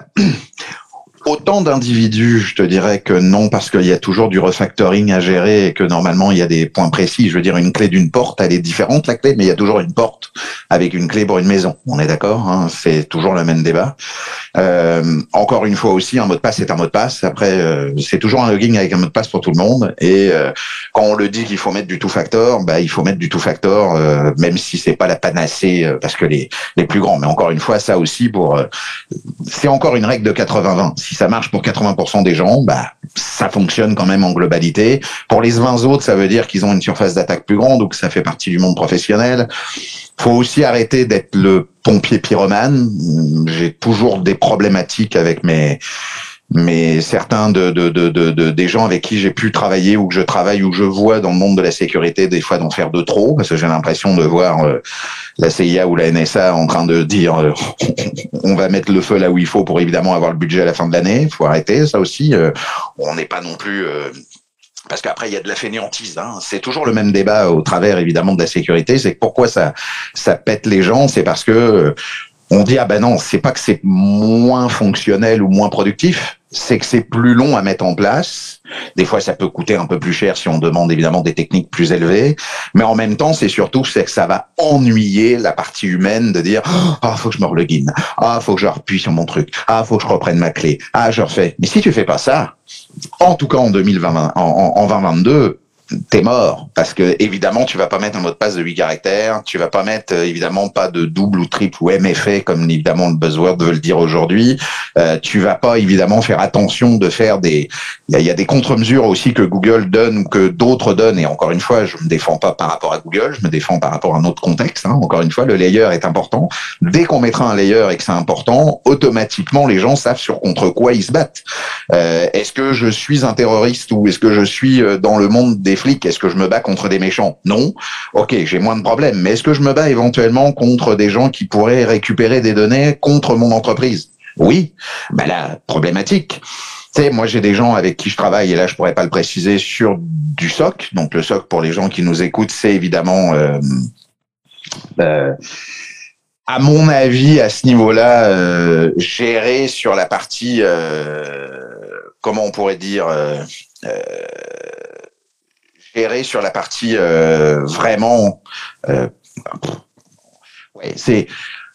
autant d'individus, je te dirais que non, parce qu'il y a toujours du refactoring à gérer et que normalement, il y a des points précis. Je veux dire, une clé d'une porte, elle est différente, la clé, mais il y a toujours une porte avec une clé pour une maison. On est d'accord, hein, c'est toujours le même débat. Euh, encore une fois aussi, un mot de passe est un mot de passe. Après, euh, c'est toujours un login avec un mot de passe pour tout le monde. Et euh, quand on le dit qu'il faut mettre du two-factor, bah il faut mettre du two-factor, euh, même si c'est pas la panacée, euh, parce que les les plus grands. Mais encore une fois, ça aussi pour, euh, c'est encore une règle de quatre-vingts vingt. Si ça marche pour quatre-vingts pour cent des gens, bah ça fonctionne quand même en globalité. Pour les vingt autres, ça veut dire qu'ils ont une surface d'attaque plus grande ou que ça fait partie du monde professionnel. Faut aussi arrêter d'être le pompier pyromane. J'ai toujours des problématiques avec mes, mes certains de, de, de, de, de des gens avec qui j'ai pu travailler ou que je travaille ou que je vois dans le monde de la sécurité des fois d'en faire de trop, parce que j'ai l'impression de voir euh, la C I A ou la N S A en train de dire euh, on va mettre le feu là où il faut pour évidemment avoir le budget à la fin de l'année. Faut arrêter ça aussi. Euh, on n'est pas non plus euh, parce qu'après, il y a de la fainéantise. Hein. C'est toujours le même débat au travers, évidemment, de la sécurité. C'est que pourquoi ça, ça pète les gens? C'est parce que on dit, ah ben non, c'est pas que c'est moins fonctionnel ou moins productif, c'est que c'est plus long à mettre en place. Des fois, ça peut coûter un peu plus cher si on demande évidemment des techniques plus élevées. Mais en même temps, c'est surtout c'est que ça va ennuyer la partie humaine de dire « Ah, faut que je me relogin. Ah, faut que je appuie sur mon truc. Ah, faut que je reprenne ma clé. Ah, je refais. » Mais si tu fais pas ça, en tout cas en deux mille vingt, en, en, en vingt vingt-deux, t'es mort, parce que évidemment tu vas pas mettre un mot de passe de huit caractères, tu vas pas mettre euh, évidemment pas de double ou triple ou M F A comme évidemment le buzzword veut le dire aujourd'hui. Euh, tu vas pas évidemment faire attention de faire des, il y a, y a des contre-mesures aussi que Google donne ou que d'autres donnent. Et encore une fois, je me défends pas par rapport à Google, je me défends par rapport à un autre contexte. Hein. Encore une fois, le layer est important. Dès qu'on mettra un layer et que c'est important, automatiquement les gens savent sur contre quoi ils se battent. Euh, est-ce que je suis un terroriste ou est-ce que je suis dans le monde des flics? Est-ce que je me bats contre des méchants? Non. Ok, j'ai moins de problèmes. Mais est-ce que je me bats éventuellement contre des gens qui pourraient récupérer des données contre mon entreprise? Oui. Ben là, problématique. Tu sais, moi, j'ai des gens avec qui je travaille, et là, je pourrais pas le préciser, sur du S O C. Donc, le S O C, pour les gens qui nous écoutent, c'est évidemment... Euh, euh, à mon avis, à ce niveau-là, euh, gérer sur la partie... Euh, comment on pourrait dire... Euh, euh, gérer sur la partie euh, vraiment... Euh, Oui, c'est.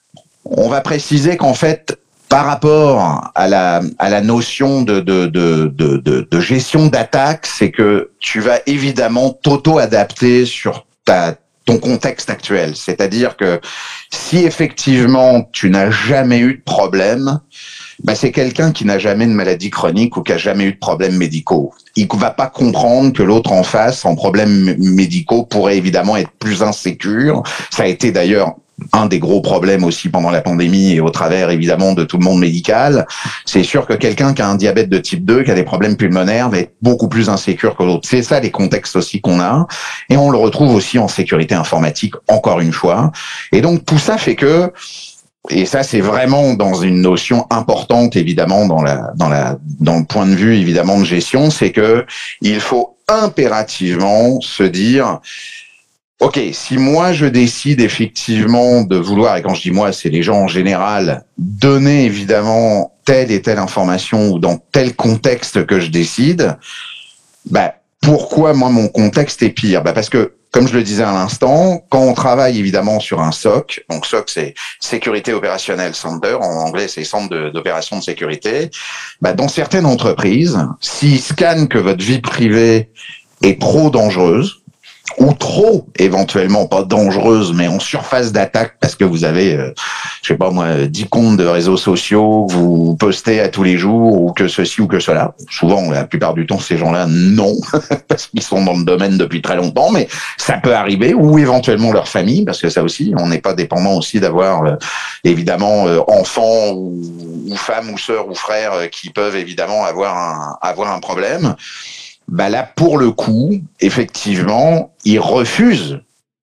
On va préciser qu'en fait, par rapport à la à la notion de de de de, de, de gestion d'attaque, c'est que tu vas évidemment t'auto-adapter sur ta ton contexte actuel. C'est-à-dire que si effectivement tu n'as jamais eu de problème, ben c'est quelqu'un qui n'a jamais de maladie chronique ou qui a jamais eu de problèmes médicaux. Il ne va pas comprendre que l'autre en face, en problèmes médicaux, pourrait évidemment être plus insécure. Ça a été d'ailleurs un des gros problèmes aussi pendant la pandémie et au travers évidemment de tout le monde médical. C'est sûr que quelqu'un qui a un diabète de type deux, qui a des problèmes pulmonaires, va être beaucoup plus insécure que l'autre. C'est ça les contextes aussi qu'on a. Et on le retrouve aussi en sécurité informatique, encore une fois. Et donc tout ça fait que, et ça c'est vraiment dans une notion importante évidemment dans la dans la dans le point de vue évidemment de gestion, c'est que il faut impérativement se dire: OK, si moi je décide effectivement de vouloir, et quand je dis moi, c'est les gens en général, donner évidemment telle et telle information ou dans tel contexte que je décide, bah, pourquoi moi mon contexte est pire? Bah, parce que, comme je le disais à l'instant, quand on travaille évidemment sur un S O C, donc S O C c'est Security Operational Center, en anglais c'est Centre de, d'opération de sécurité, bah, dans certaines entreprises, s'ils scannent que votre vie privée est trop dangereuse, ou trop, éventuellement, pas dangereuse, mais en surface d'attaque, parce que vous avez, euh, je sais pas moi, dix comptes de réseaux sociaux, que vous postez à tous les jours, ou que ceci ou que cela. Souvent, la plupart du temps, ces gens-là, non, parce qu'ils sont dans le domaine depuis très longtemps, mais ça peut arriver, ou éventuellement leur famille, parce que ça aussi, on n'est pas dépendant aussi d'avoir, euh, évidemment, euh, enfants, ou, ou femmes, ou sœurs, ou frères, euh, qui peuvent évidemment avoir un, avoir un problème. Bah là, pour le coup, effectivement, ils refusent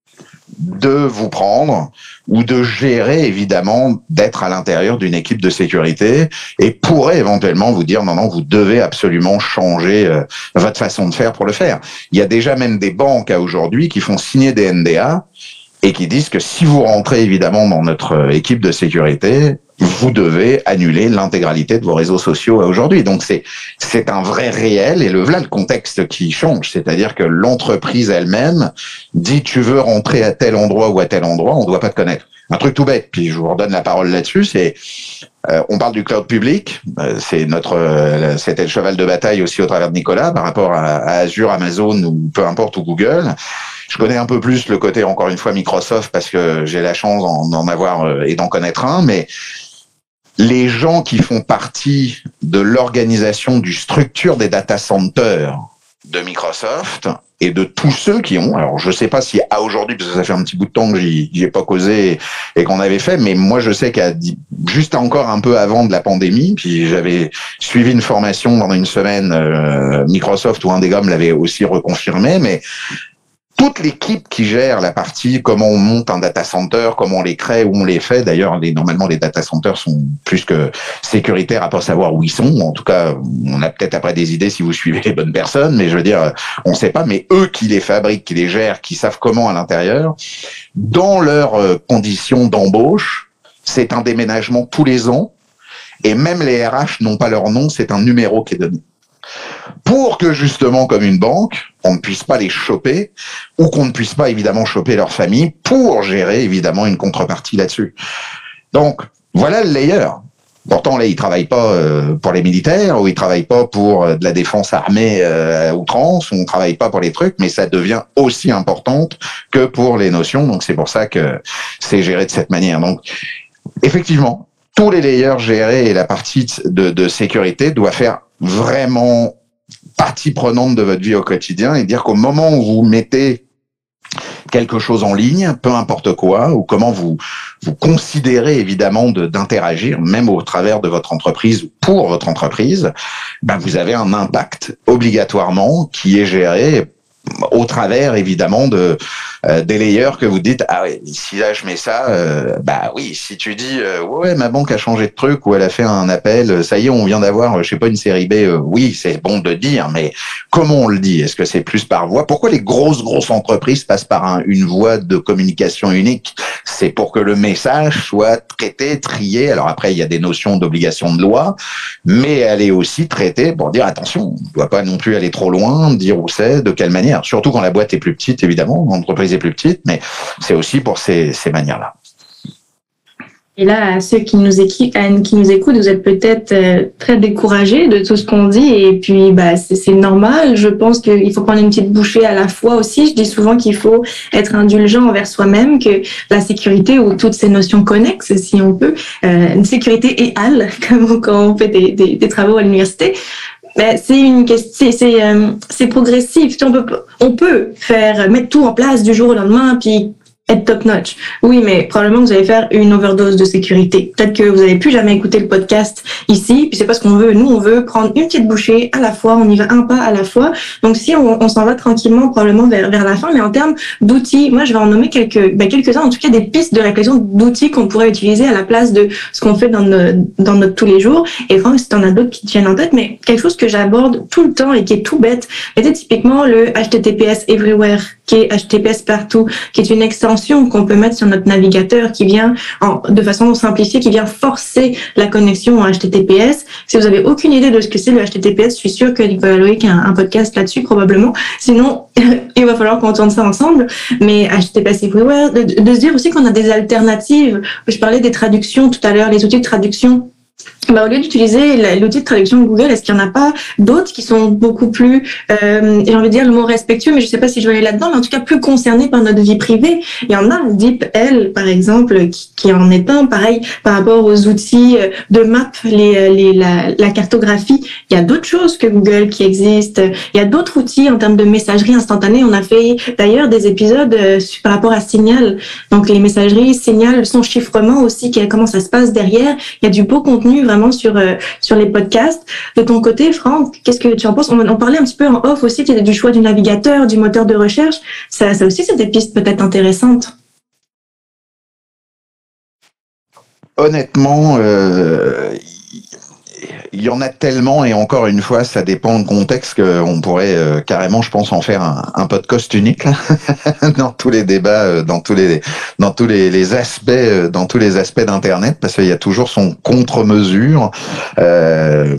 de vous prendre ou de gérer, évidemment, d'être à l'intérieur d'une équipe de sécurité et pourraient éventuellement vous dire non, non, vous devez absolument changer euh, votre façon de faire pour le faire. Il y a déjà même des banques à aujourd'hui qui font signer des N D A et qui disent que si vous rentrez évidemment dans notre équipe de sécurité, vous devez annuler l'intégralité de vos réseaux sociaux aujourd'hui. Donc c'est c'est un vrai réel et le voilà le contexte qui change, c'est-à-dire que l'entreprise elle-même dit tu veux rentrer à tel endroit ou à tel endroit, on ne doit pas te connaître. Un truc tout bête, puis je vous redonne la parole là-dessus, c'est euh, on parle du cloud public, euh, c'est notre euh, c'était le cheval de bataille aussi au travers de Nicolas par rapport à, à Azure, Amazon ou peu importe ou Google. Je connais un peu plus le côté encore une fois Microsoft parce que j'ai la chance d'en, d'en avoir euh, et d'en connaître un, mais les gens qui font partie de l'organisation du structure des data centers de Microsoft et de tous ceux qui ont, alors je sais pas si à aujourd'hui, parce que ça fait un petit bout de temps que j'y, j'y ai pas causé et qu'on avait fait, mais moi je sais qu'à juste encore un peu avant de la pandémie, puis j'avais suivi une formation pendant une semaine euh, Microsoft où un des gars me l'avait aussi reconfirmé, mais toute l'équipe qui gère la partie comment on monte un data center, comment on les crée, où on les fait. D'ailleurs, les, normalement, les data centers sont plus que sécuritaires à pas savoir où ils sont. En tout cas, on a peut-être après des idées si vous suivez les bonnes personnes, mais je veux dire, on sait pas. Mais eux qui les fabriquent, qui les gèrent, qui savent comment à l'intérieur, dans leurs conditions d'embauche, c'est un déménagement tous les ans. Et même les R H n'ont pas leur nom, c'est un numéro qui est donné. Pour que justement, comme une banque, on ne puisse pas les choper ou qu'on ne puisse pas évidemment choper leur famille pour gérer évidemment une contrepartie là-dessus. Donc, voilà le layer. Pourtant, là, ils travaillent pas euh, pour les militaires ou ils travaillent pas pour euh, de la défense armée euh, à outrance, ou on travaille pas pour les trucs, mais ça devient aussi importante que pour les notions. Donc, c'est pour ça que c'est géré de cette manière. Donc, effectivement, tous les layers gérés et la partie de, de sécurité doit faire vraiment partie prenante de votre vie au quotidien et dire qu'au moment où vous mettez quelque chose en ligne, peu importe quoi, ou comment vous vous considérez évidemment de, d'interagir, même au travers de votre entreprise ou pour votre entreprise, ben vous avez un impact obligatoirement qui est géré au travers évidemment de euh, des layers que vous dites ah oui si là je mets ça euh, bah oui si tu dis euh, ouais ma banque a changé de truc ou elle a fait un appel ça y est on vient d'avoir je sais pas une série B euh, oui c'est bon de dire mais comment on le dit est-ce que c'est plus par voix pourquoi les grosses grosses entreprises passent par un, une voie de communication unique c'est pour que le message soit traité trié alors après il y a des notions d'obligation de loi mais elle est aussi traitée pour dire attention on ne doit pas non plus aller trop loin dire où c'est de quelle manière surtout quand la boîte est plus petite, évidemment, l'entreprise est plus petite, mais c'est aussi pour ces, ces manières-là. Et là, à ceux qui nous, équi- qui nous écoutent, vous êtes peut-être euh, très découragés de tout ce qu'on dit. Et puis, bah, c'est, c'est normal. Je pense qu'il faut prendre une petite bouchée à la fois aussi. Je dis souvent qu'il faut être indulgent envers soi-même, que la sécurité ou toutes ces notions connexes, si on peut, euh, une sécurité égale, comme quand on fait des, des, des travaux à l'université. Mais c'est une question, c'est, c'est, euh, c'est progressif. On peut, on peut faire, mettre tout en place du jour au lendemain, puis être top notch. Oui, mais probablement que vous allez faire une overdose de sécurité. Peut-être que vous n'avez plus jamais écouté le podcast ici, puis c'est pas ce qu'on veut. Nous, on veut prendre une petite bouchée à la fois, on y va un pas à la fois. Donc si on, on s'en va tranquillement, probablement vers, vers la fin, mais en termes d'outils, moi je vais en nommer quelques, ben, quelques-uns, en tout cas des pistes de réflexion d'outils qu'on pourrait utiliser à la place de ce qu'on fait dans, nos, dans notre tous les jours. Et Franck, si t'en as d'autres qui te viennent en tête, mais quelque chose que j'aborde tout le temps et qui est tout bête, c'est typiquement le H T T P S Everywhere, qui est H T T P S partout, qui est une extension qu'on peut mettre sur notre navigateur qui vient, en, de façon simplifiée, qui vient forcer la connexion en H T T P S. Si vous avez aucune idée de ce que c'est le H T T P S, je suis sûre que Nicolas Loïc a un, un podcast là-dessus probablement. Sinon, il va falloir qu'on tourne ça ensemble. Mais H T T P S Everywhere, de, de se dire aussi qu'on a des alternatives. Je parlais des traductions tout à l'heure, les outils de traduction. Bah, au lieu d'utiliser l'outil de traduction de Google, est-ce qu'il n'y en a pas d'autres qui sont beaucoup plus, euh, j'ai envie de dire le mot respectueux, mais je ne sais pas si je vais aller là-dedans, mais en tout cas plus concernés par notre vie privée. Il y en a, DeepL, par exemple, qui, qui en est un. Pareil, par rapport aux outils de map, les, les, la, la cartographie, il y a d'autres choses que Google qui existent. Il y a d'autres outils en termes de messagerie instantanée. On a fait d'ailleurs des épisodes par rapport à Signal. Donc les messageries, Signal, son chiffrement aussi, comment ça se passe derrière. Il y a du beau contenu vraiment sur euh, sur les podcasts. De ton côté, Franck, qu'est-ce que tu en penses? On, on parlait un petit peu en off aussi du choix du navigateur, du moteur de recherche. Ça, ça aussi, c'est des pistes peut-être intéressantes. Honnêtement, euh, il y en a tellement, et encore une fois, ça dépend du contexte, qu'on pourrait euh, carrément, je pense, en faire un, un podcast unique là, dans tous les débats, euh, dans tous les dans tous les, les aspects, euh, dans tous les aspects d'Internet, parce qu'il y a toujours son contre-mesure. Euh,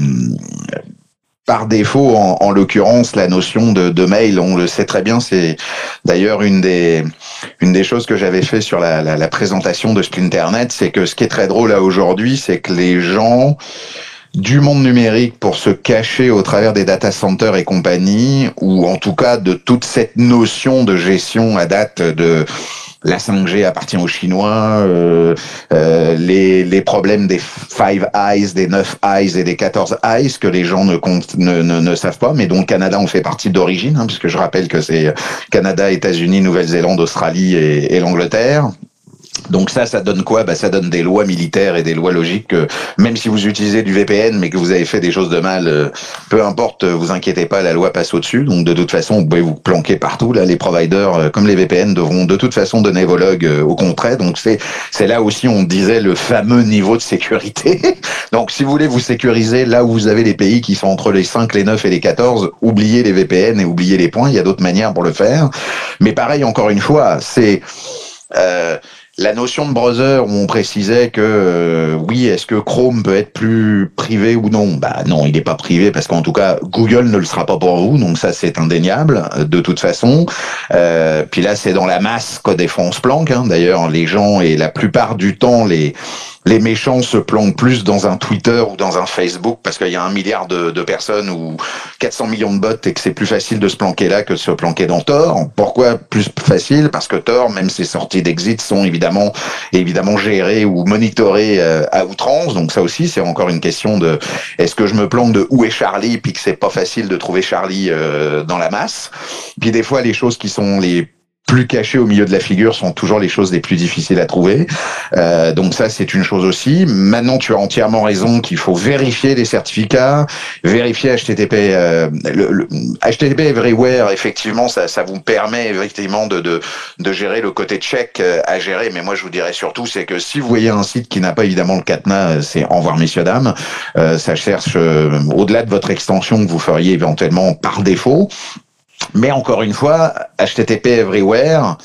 Par défaut, en, en l'occurrence, la notion de, de mail, on le sait très bien, c'est d'ailleurs une des une des choses que j'avais fait sur la, la, la présentation de Splinternet, c'est que ce qui est très drôle là aujourd'hui, c'est que les gens du monde numérique, pour se cacher au travers des data centers et compagnie, ou en tout cas de toute cette notion de gestion à date de la cinq G appartient aux Chinois, euh, euh, les, les problèmes des Five Eyes, des neuf Eyes et des quatorze Eyes que les gens ne, comptent, ne, ne, ne savent pas, mais dont le Canada en fait partie d'origine, hein, puisque je rappelle que c'est Canada, États-Unis, Nouvelle-Zélande, Australie et, et l'Angleterre. Donc ça, ça donne quoi? Bah, ça donne des lois militaires et des lois logiques que même si vous utilisez du V P N mais que vous avez fait des choses de mal, euh, peu importe, vous inquiétez pas, la loi passe au-dessus. Donc de toute façon, vous pouvez vous planquer partout. Là, les providers, euh, comme les V P N, devront de toute façon donner vos logs euh, au contraire. Donc c'est c'est là aussi on disait le fameux niveau de sécurité. Donc si vous voulez vous sécuriser là où vous avez les pays qui sont entre les cinq, les neuf et les quatorze, oubliez les V P N et oubliez les points. Il y a d'autres manières pour le faire. Mais pareil, encore une fois, c'est euh, la notion de browser où on précisait que euh, oui, est-ce que Chrome peut être plus privé ou non? Bah non, il n'est pas privé parce qu'en tout cas Google ne le sera pas pour vous, donc ça c'est indéniable de toute façon. Euh, puis là c'est dans la masse que des fois on se planque. Hein. D'ailleurs les gens et la plupart du temps les les méchants se planquent plus dans un Twitter ou dans un Facebook parce qu'il y a un milliard de, de personnes ou quatre cents millions de bots et que c'est plus facile de se planquer là que de se planquer dans Tor. Pourquoi plus facile? Parce que Tor, même ses sorties d'exit sont évidemment évidemment gérées ou monitorées euh, à outrance. Donc ça aussi, c'est encore une question de est-ce que je me planque de où est Charlie puis que c'est pas facile de trouver Charlie euh, dans la masse. Puis des fois, les choses qui sont les plus cachées au milieu de la figure sont toujours les choses les plus difficiles à trouver. Euh, donc ça, c'est une chose aussi. Maintenant, tu as entièrement raison qu'il faut vérifier les certificats, vérifier H T T P. Euh, le, le, H T T P Everywhere, effectivement, ça, ça vous permet effectivement de, de, de gérer le côté check à gérer. Mais moi, je vous dirais surtout, c'est que si vous voyez un site qui n'a pas évidemment le cadenas, c'est au revoir, messieurs, dames. Euh, ça cherche euh, au-delà de votre extension que vous feriez éventuellement par défaut. Mais encore une fois, H T T P Everywhere,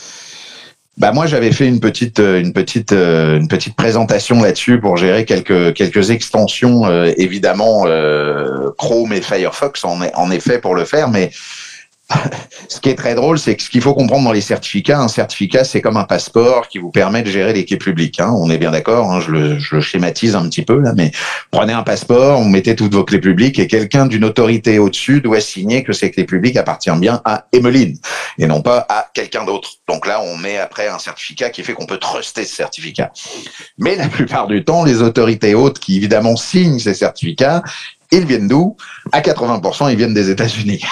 bah moi j'avais fait une petite une petite une petite présentation là-dessus pour gérer quelques quelques extensions euh, évidemment euh, Chrome et Firefox en en effet pour le faire, mais ce qui est très drôle, c'est que ce qu'il faut comprendre dans les certificats, un certificat, c'est comme un passeport qui vous permet de gérer les clés publiques. Hein. On est bien d'accord, hein, je, le, je le schématise un petit peu là, mais prenez un passeport, vous mettez toutes vos clés publiques et quelqu'un d'une autorité au-dessus doit signer que ces clés publiques appartiennent bien à Emmeline et non pas à quelqu'un d'autre. Donc là, on met après un certificat qui fait qu'on peut truster ce certificat. Mais la plupart du temps, les autorités hautes qui évidemment signent ces certificats, ils viennent d'où? À quatre-vingts pour cent, ils viennent des États-Unis.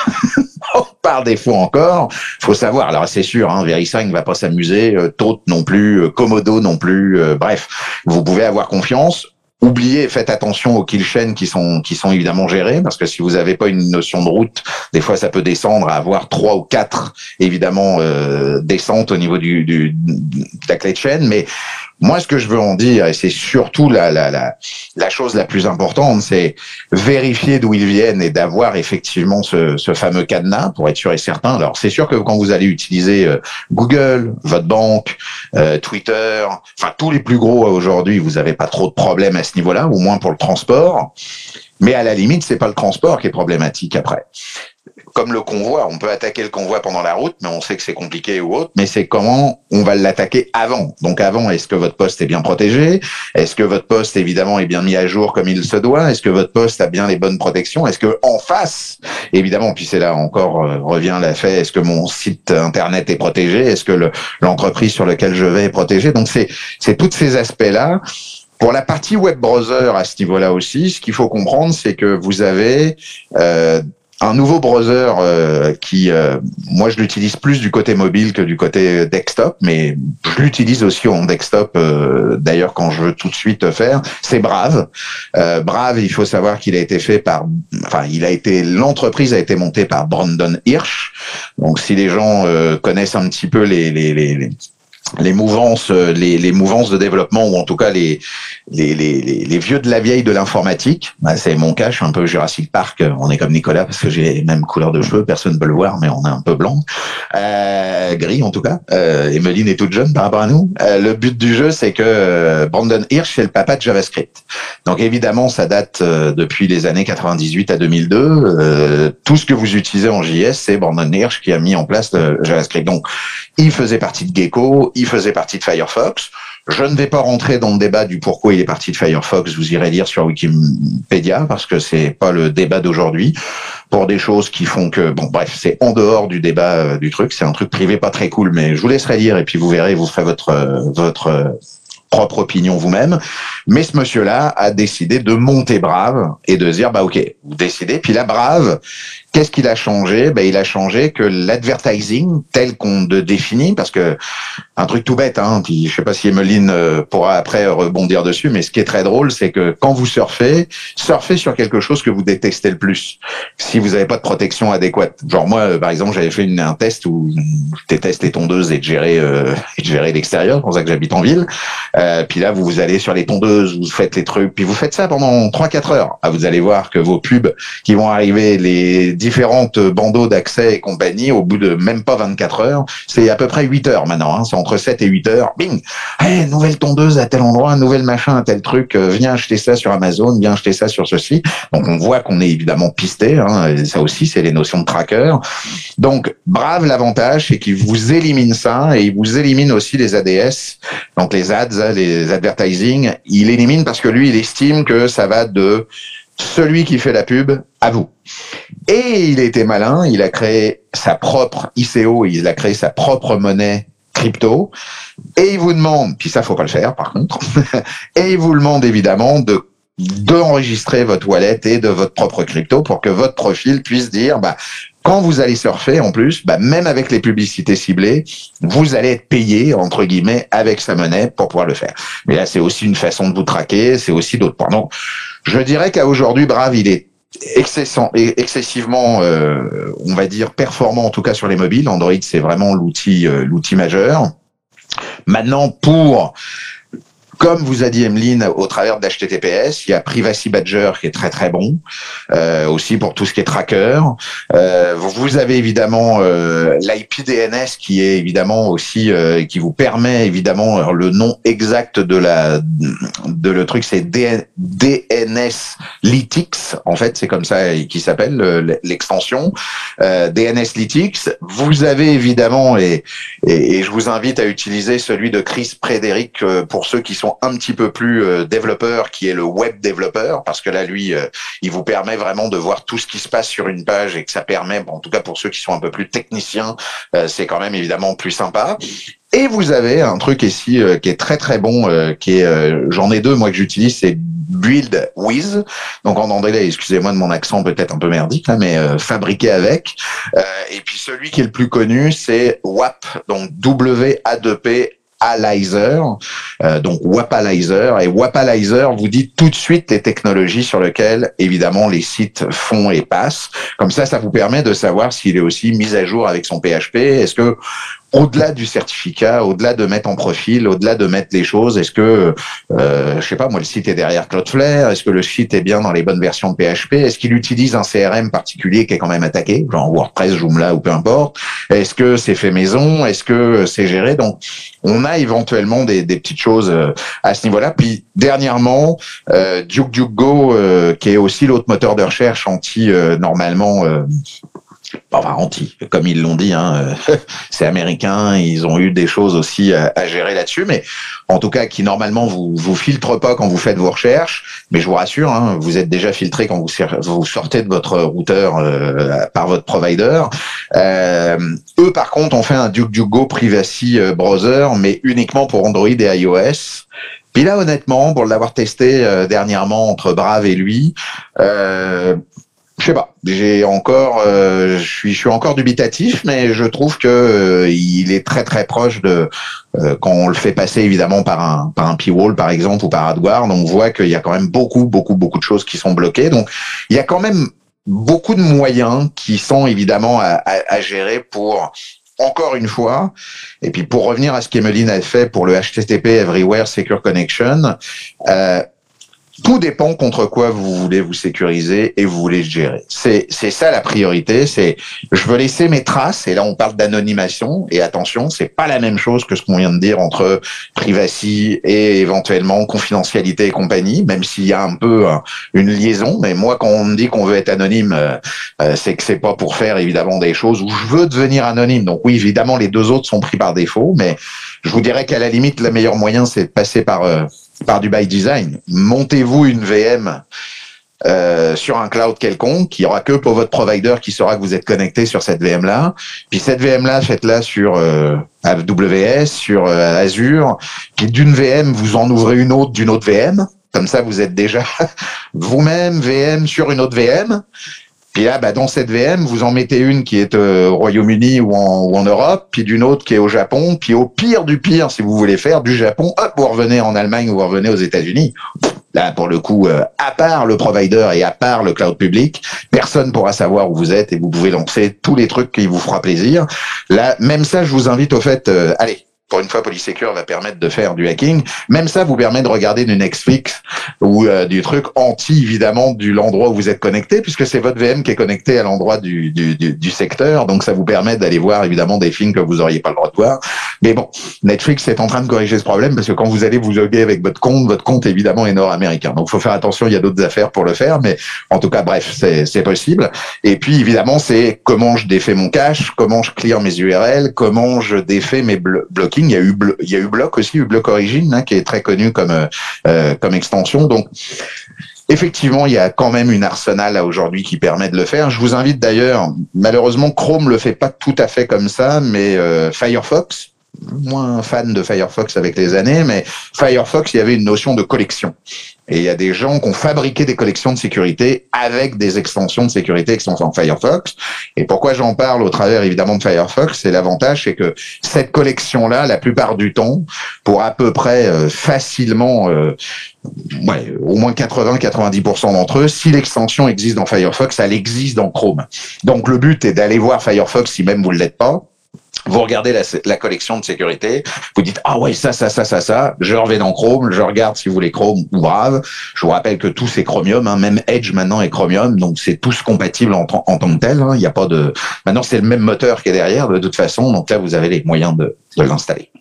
Par défaut encore, faut savoir. Alors c'est sûr, hein, VeriSign va pas s'amuser, euh, Tote non plus, euh, Komodo non plus. Euh, bref, vous pouvez avoir confiance. Oubliez, faites attention aux kill chains qui sont qui sont évidemment gérés, parce que si vous n'avez pas une notion de route, des fois ça peut descendre à avoir trois ou quatre évidemment euh, descentes au niveau du, du de la clé de chaîne. Mais moi, ce que je veux en dire, et c'est surtout la la la la chose la plus importante, c'est vérifier d'où ils viennent et d'avoir effectivement ce ce fameux cadenas pour être sûr et certain. Alors c'est sûr que quand vous allez utiliser euh, Google, votre banque, euh, Twitter, enfin tous les plus gros aujourd'hui, vous n'avez pas trop de problèmes à ce niveau-là, au moins pour le transport. Mais à la limite, c'est pas le transport qui est problématique après. Comme le convoi, on peut attaquer le convoi pendant la route, mais on sait que c'est compliqué ou autre, mais c'est comment on va l'attaquer avant. Donc avant, est-ce que votre poste est bien protégé? Est-ce que votre poste, évidemment, est bien mis à jour comme il se doit? Est-ce que votre poste a bien les bonnes protections? Est-ce que en face, évidemment, puis c'est là encore, euh, revient la fait, est-ce que mon site internet est protégé? Est-ce que le, l'entreprise sur laquelle je vais est protégée? Donc c'est, c'est tous ces aspects-là. Pour la partie web browser à ce niveau-là aussi, ce qu'il faut comprendre, c'est que vous avez euh, un nouveau browser euh, qui, euh, moi, je l'utilise plus du côté mobile que du côté desktop, mais je l'utilise aussi en desktop. Euh, d'ailleurs, quand je veux tout de suite faire, c'est Brave. Euh, Brave, il faut savoir qu'il a été fait par, enfin, il a été, l'entreprise a été montée par Brandon Hirsch. Donc, si les gens euh, connaissent un petit peu les les les, les les mouvances, les, les mouvances de développement, ou en tout cas les, les, les, les vieux de la vieille de l'informatique. Bah, c'est mon cas, je suis un peu Jurassic Park. On est comme Nicolas parce que j'ai les mêmes couleurs de cheveux. Personne ne peut le voir, mais on est un peu blanc. Euh, gris en tout cas. Euh, Emmeline est toute jeune par rapport à nous. Euh, le but du jeu, c'est que Brandon Hirsch, c'est le papa de JavaScript. Donc évidemment, ça date euh, depuis les années quatre-vingt-dix-huit à deux mille deux. Euh, tout ce que vous utilisez en J S, c'est Brandon Hirsch qui a mis en place le JavaScript. Donc, il faisait partie de Gecko, il faisait partie de Firefox. Je ne vais pas rentrer dans le débat du pourquoi il est parti de Firefox. Vous irez lire sur Wikipédia parce que c'est pas le débat d'aujourd'hui. Pour des choses qui font que, bon, bref, c'est en dehors du débat euh, du truc. C'est un truc privé pas très cool, mais je vous laisserai lire et puis vous verrez, vous ferez votre euh, votre euh, propre opinion vous-même. Mais ce monsieur-là a décidé de monter Brave et de dire, bah ok, vous décidez. Puis là, Brave, qu'est-ce qu'il a changé? Ben, il a changé que l'advertising tel qu'on le définit, parce que un truc tout bête, hein, puis je sais pas si Emmeline euh, pourra après rebondir dessus, mais ce qui est très drôle, c'est que quand vous surfez, surfez sur quelque chose que vous détestez le plus. Si vous n'avez pas de protection adéquate. Genre moi, euh, par exemple, j'avais fait une, un test où je déteste les tondeuses et de gérer, euh, et de gérer l'extérieur, c'est pour ça que j'habite en ville. Euh, puis là, vous, vous allez sur les tondeuses, vous faites les trucs, puis vous faites ça pendant trois quatre heures. Ah, vous allez voir que vos pubs qui vont arriver, les différentes bandeaux d'accès et compagnie, au bout de même pas vingt-quatre heures, c'est à peu près huit heures maintenant, hein, c'est entre sept et huit heures, bing, hey, nouvelle tondeuse à tel endroit, nouvelle machin à tel truc, euh, viens acheter ça sur Amazon, viens acheter ça sur ceci. Donc on voit qu'on est évidemment pisté, hein, et ça aussi c'est les notions de tracker. Donc Brave, l'avantage c'est qu'il vous élimine ça et il vous élimine aussi les A D S, donc les ads, les advertising, il élimine parce que lui il estime que ça va de celui qui fait la pub à vous. Et il a été malin, il a créé sa propre I C O, il a créé sa propre monnaie crypto, et il vous demande, puis ça faut pas le faire par contre, et il vous demande évidemment de d'enregistrer votre wallet et de votre propre crypto pour que votre profil puisse dire, bah, quand vous allez surfer, en plus, bah, même avec les publicités ciblées, vous allez être payé, entre guillemets, avec sa monnaie pour pouvoir le faire. Mais là, c'est aussi une façon de vous traquer, c'est aussi d'autres points. Donc, je dirais qu'à aujourd'hui, Brave, il est excessant, excessivement, euh, on va dire, performant, en tout cas sur les mobiles. Android, c'est vraiment l'outil, euh, l'outil majeur. Maintenant, pour Comme vous a dit Emeline, au travers d'H T T P S, il y a Privacy Badger qui est très très bon, euh, aussi pour tout ce qui est tracker. Euh, vous avez évidemment euh, l'I P D N S qui est évidemment aussi euh, qui vous permet évidemment alors, le nom exact de la de le truc c'est D N S Lytics en fait c'est comme ça qui s'appelle l'extension euh, D N S Lytics. Vous avez évidemment et, et et je vous invite à utiliser celui de Chris Frederick euh, pour ceux qui sont un petit peu plus euh, développeurs, qui est le web développeur, parce que là, lui, euh, il vous permet vraiment de voir tout ce qui se passe sur une page et que ça permet, bon, en tout cas pour ceux qui sont un peu plus techniciens, euh, c'est quand même évidemment plus sympa. Et vous avez un truc ici euh, qui est très très bon, euh, qui est, euh, j'en ai deux moi que j'utilise, c'est Build With, donc en anglais, excusez-moi de mon accent peut-être un peu merdique là, mais euh, fabriqué avec. Euh, et puis celui qui est le plus connu, c'est W A P, donc W A deux P. Wapalizer, euh, donc Wapalizer, et Wapalizer vous dit tout de suite les technologies sur lesquelles évidemment les sites font et passent. Comme ça, ça vous permet de savoir s'il est aussi mis à jour avec son P H P. Est-ce que au-delà du certificat, au-delà de mettre en profil, au-delà de mettre les choses, est-ce que, euh, je sais pas, moi, le site est derrière Cloudflare? Est-ce que le site est bien dans les bonnes versions de P H P? Est-ce qu'il utilise un C R M particulier qui est quand même attaqué, genre WordPress, Joomla ou peu importe? Est-ce que c'est fait maison? Est-ce que c'est géré? Donc, on a éventuellement des, des petites choses à ce niveau-là. Puis, dernièrement, euh, DukeDukeGo, euh, qui est aussi l'autre moteur de recherche anti, euh, normalement, euh, enfin anti, comme ils l'ont dit, hein, c'est américain, ils ont eu des choses aussi à, à gérer là-dessus, mais en tout cas qui normalement vous vous filtre pas quand vous faites vos recherches, mais je vous rassure, hein, vous êtes déjà filtré quand vous, vous sortez de votre routeur euh, par votre provider. Euh, eux par contre ont fait un DukeDukeGo Privacy Browser, mais uniquement pour Android et iOS. Puis là honnêtement, pour l'avoir testé euh, dernièrement entre Brave et lui, euh, je sais pas, j'ai encore, euh, je suis, je suis encore dubitatif, mais je trouve que euh, il est très très proche de euh, quand on le fait passer évidemment par un par un P-wall par exemple ou par AdWords, on voit qu'il y a quand même beaucoup beaucoup beaucoup de choses qui sont bloquées. Donc il y a quand même beaucoup de moyens qui sont évidemment à, à, à gérer pour encore une fois, et puis pour revenir à ce qu'Emeline a fait pour le H T T P Everywhere Secure Connection. Euh, Tout dépend contre quoi vous voulez vous sécuriser et vous voulez gérer. C'est c'est ça la priorité. C'est je veux laisser mes traces et là on parle d'anonymation et attention, c'est pas la même chose que ce qu'on vient de dire entre privacy et éventuellement confidentialité et compagnie. Même s'il y a un peu euh, une liaison, mais moi quand on me dit qu'on veut être anonyme, euh, euh, c'est que c'est pas pour faire évidemment des choses où je veux devenir anonyme. Donc oui, évidemment les deux autres sont pris par défaut, mais je vous dirais qu'à la limite le meilleur moyen c'est de passer par euh, par du by design. Montez-vous une V M euh, sur un cloud quelconque, il y aura que pour votre provider qui saura que vous êtes connecté sur cette V M-là. Puis cette V M-là, faites-la sur euh, A W S, sur euh, Azure. Puis d'une V M, vous en ouvrez une autre d'une autre V M. Comme ça, vous êtes déjà vous-même V M sur une autre V M. Puis là, bah, dans cette V M, vous en mettez une qui est euh, au Royaume-Uni ou en, ou en Europe, puis d'une autre qui est au Japon, puis au pire du pire, si vous voulez faire du Japon, hop, vous revenez en Allemagne ou vous revenez aux États-Unis. Là, pour le coup, euh, à part le provider et à part le cloud public, personne pourra savoir où vous êtes et vous pouvez lancer tous les trucs qui vous fera plaisir. Là, même ça, je vous invite au fait, euh, allez, pour une fois, Polysecure va permettre de faire du hacking. Même ça vous permet de regarder du Netflix ou euh, du truc anti, évidemment, de l'endroit où vous êtes connecté, puisque c'est votre V M qui est connectée à l'endroit du, du, du, du secteur. Donc, ça vous permet d'aller voir, évidemment, des films que vous auriez pas le droit de voir. Mais bon, Netflix est en train de corriger ce problème parce que quand vous allez vous loguer avec votre compte, votre compte, évidemment, est nord-américain. Donc, faut faire attention, il y a d'autres affaires pour le faire. Mais en tout cas, bref, c'est, c'est possible. Et puis, évidemment, c'est comment je défais mon cache, comment je clear mes U R L, comment je défais mes blo- blockings. Il y a eu blo- il y a eu Block aussi, eu Block Origin, hein, qui est très connu comme euh, comme extension. Donc effectivement, il y a quand même une arsenal là aujourd'hui qui permet de le faire. Je vous invite d'ailleurs, malheureusement Chrome le fait pas tout à fait comme ça, mais euh, Firefox, moins fan de Firefox avec les années, mais Firefox, il y avait une notion de collection. Et il y a des gens qui ont fabriqué des collections de sécurité avec des extensions de sécurité qui sont en Firefox. Et pourquoi j'en parle au travers évidemment de Firefox, c'est l'avantage, c'est que cette collection-là, la plupart du temps, pour à peu près euh, facilement, euh, ouais, au moins quatre-vingts à quatre-vingt-dix pour cent d'entre eux, si l'extension existe dans Firefox, elle existe dans Chrome. Donc le but est d'aller voir Firefox si même vous ne l'êtes pas. Vous regardez la, la collection de sécurité, vous dites « Ah ouais, ça, ça, ça, ça, ça », je reviens dans Chrome, je regarde si vous voulez Chrome ou Brave. Je vous rappelle que tout c'est Chromium, hein, même Edge maintenant est Chromium, donc c'est tous compatibles en, en tant que tel. Hein, il y a pas de. Maintenant c'est le même moteur qui est derrière de toute façon, donc là vous avez les moyens de, de l'installer.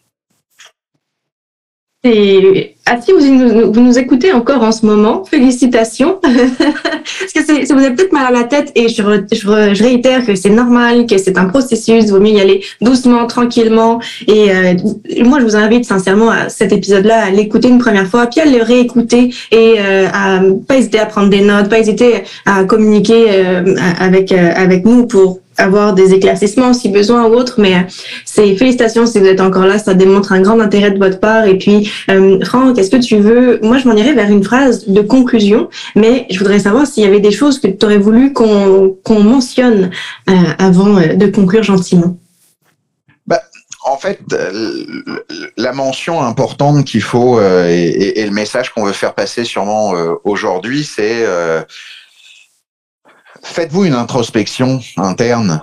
Et ah, si vous nous, vous nous écoutez encore en ce moment, félicitations. Parce que c'est, vous avez peut-être mal à la tête et je, re, je, re, je réitère que c'est normal, que c'est un processus, il vaut mieux y aller doucement, tranquillement. Et euh, moi, je vous invite sincèrement à cet épisode-là à l'écouter une première fois, puis à le réécouter et euh, à pas hésiter à prendre des notes, pas hésiter à communiquer euh, avec euh, avec nous pour avoir des éclaircissements si besoin ou autre, mais c'est félicitations si vous êtes encore là, ça démontre un grand intérêt de votre part. Et puis, euh, Franck, est-ce que tu veux, moi je m'en irais vers une phrase de conclusion, mais je voudrais savoir s'il y avait des choses que tu aurais voulu qu'on qu'on mentionne euh, avant de conclure gentiment. Bah, en fait, la mention importante qu'il faut euh, et, et le message qu'on veut faire passer sûrement euh, aujourd'hui, c'est euh, faites-vous une introspection interne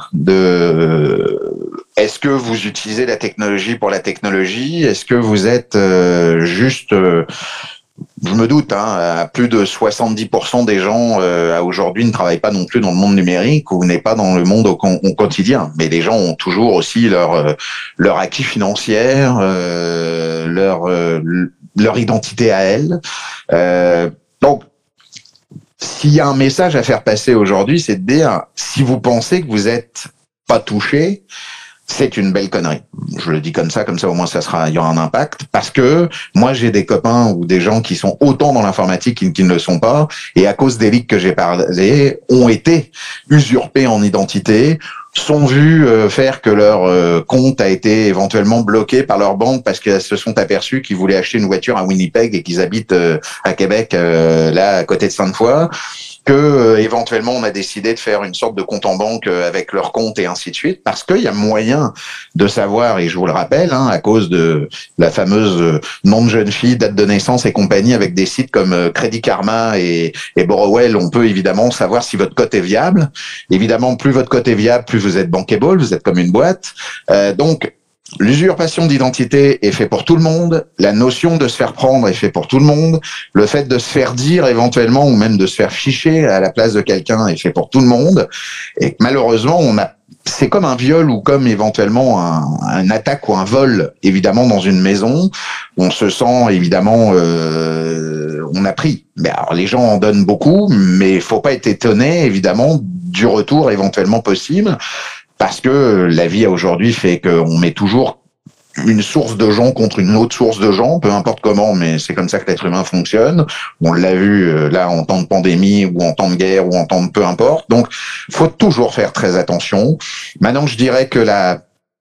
de est-ce que vous utilisez la technologie pour la technologie? Est-ce que vous êtes euh, juste, euh, je me doute, hein, à plus de soixante-dix pour cent des gens euh, aujourd'hui ne travaillent pas non plus dans le monde numérique ou n'est pas dans le monde au, au quotidien. Mais les gens ont toujours aussi leur euh, leur acquis financier, euh, leur euh, leur identité à elles. Euh, donc s'il y a un message à faire passer aujourd'hui, c'est de dire, si vous pensez que vous êtes pas touché, c'est une belle connerie. Je le dis comme ça, comme ça au moins ça sera, il y aura un impact. Parce que moi j'ai des copains ou des gens qui sont autant dans l'informatique qui, qui ne le sont pas, et à cause des leaks que j'ai parlé, ont été usurpés en identité, sont vus euh, faire que leur euh, compte a été éventuellement bloqué par leur banque parce qu'elles se sont aperçus qu'ils voulaient acheter une voiture à Winnipeg et qu'ils habitent euh, à Québec, euh, là à côté de Sainte-Foy, que euh, éventuellement on a décidé de faire une sorte de compte en banque euh, avec leur compte et ainsi de suite, parce qu'il y a moyen de savoir, et je vous le rappelle, hein, à cause de la fameuse euh, nom de jeune fille, date de naissance et compagnie, avec des sites comme euh, Credit Karma et, et Borrowell, on peut évidemment savoir si votre cote est viable. Évidemment, plus votre cote est viable, plus vous êtes bankable, vous êtes comme une boîte. Euh, donc, l'usurpation d'identité est fait pour tout le monde. La notion de se faire prendre est fait pour tout le monde. Le fait de se faire dire éventuellement ou même de se faire ficher à la place de quelqu'un est fait pour tout le monde. Et malheureusement, on a, c'est comme un viol ou comme éventuellement un, un attaque ou un vol, évidemment, dans une maison. On se sent évidemment, euh, on a pris. Mais alors, les gens en donnent beaucoup, mais il faut pas être étonné, évidemment, du retour éventuellement possible. Parce que la vie aujourd'hui fait qu'on met toujours une source de gens contre une autre source de gens, peu importe comment, mais c'est comme ça que l'être humain fonctionne. On l'a vu là en temps de pandémie ou en temps de guerre ou en temps de peu importe. Donc, faut toujours faire très attention. Maintenant, je dirais que la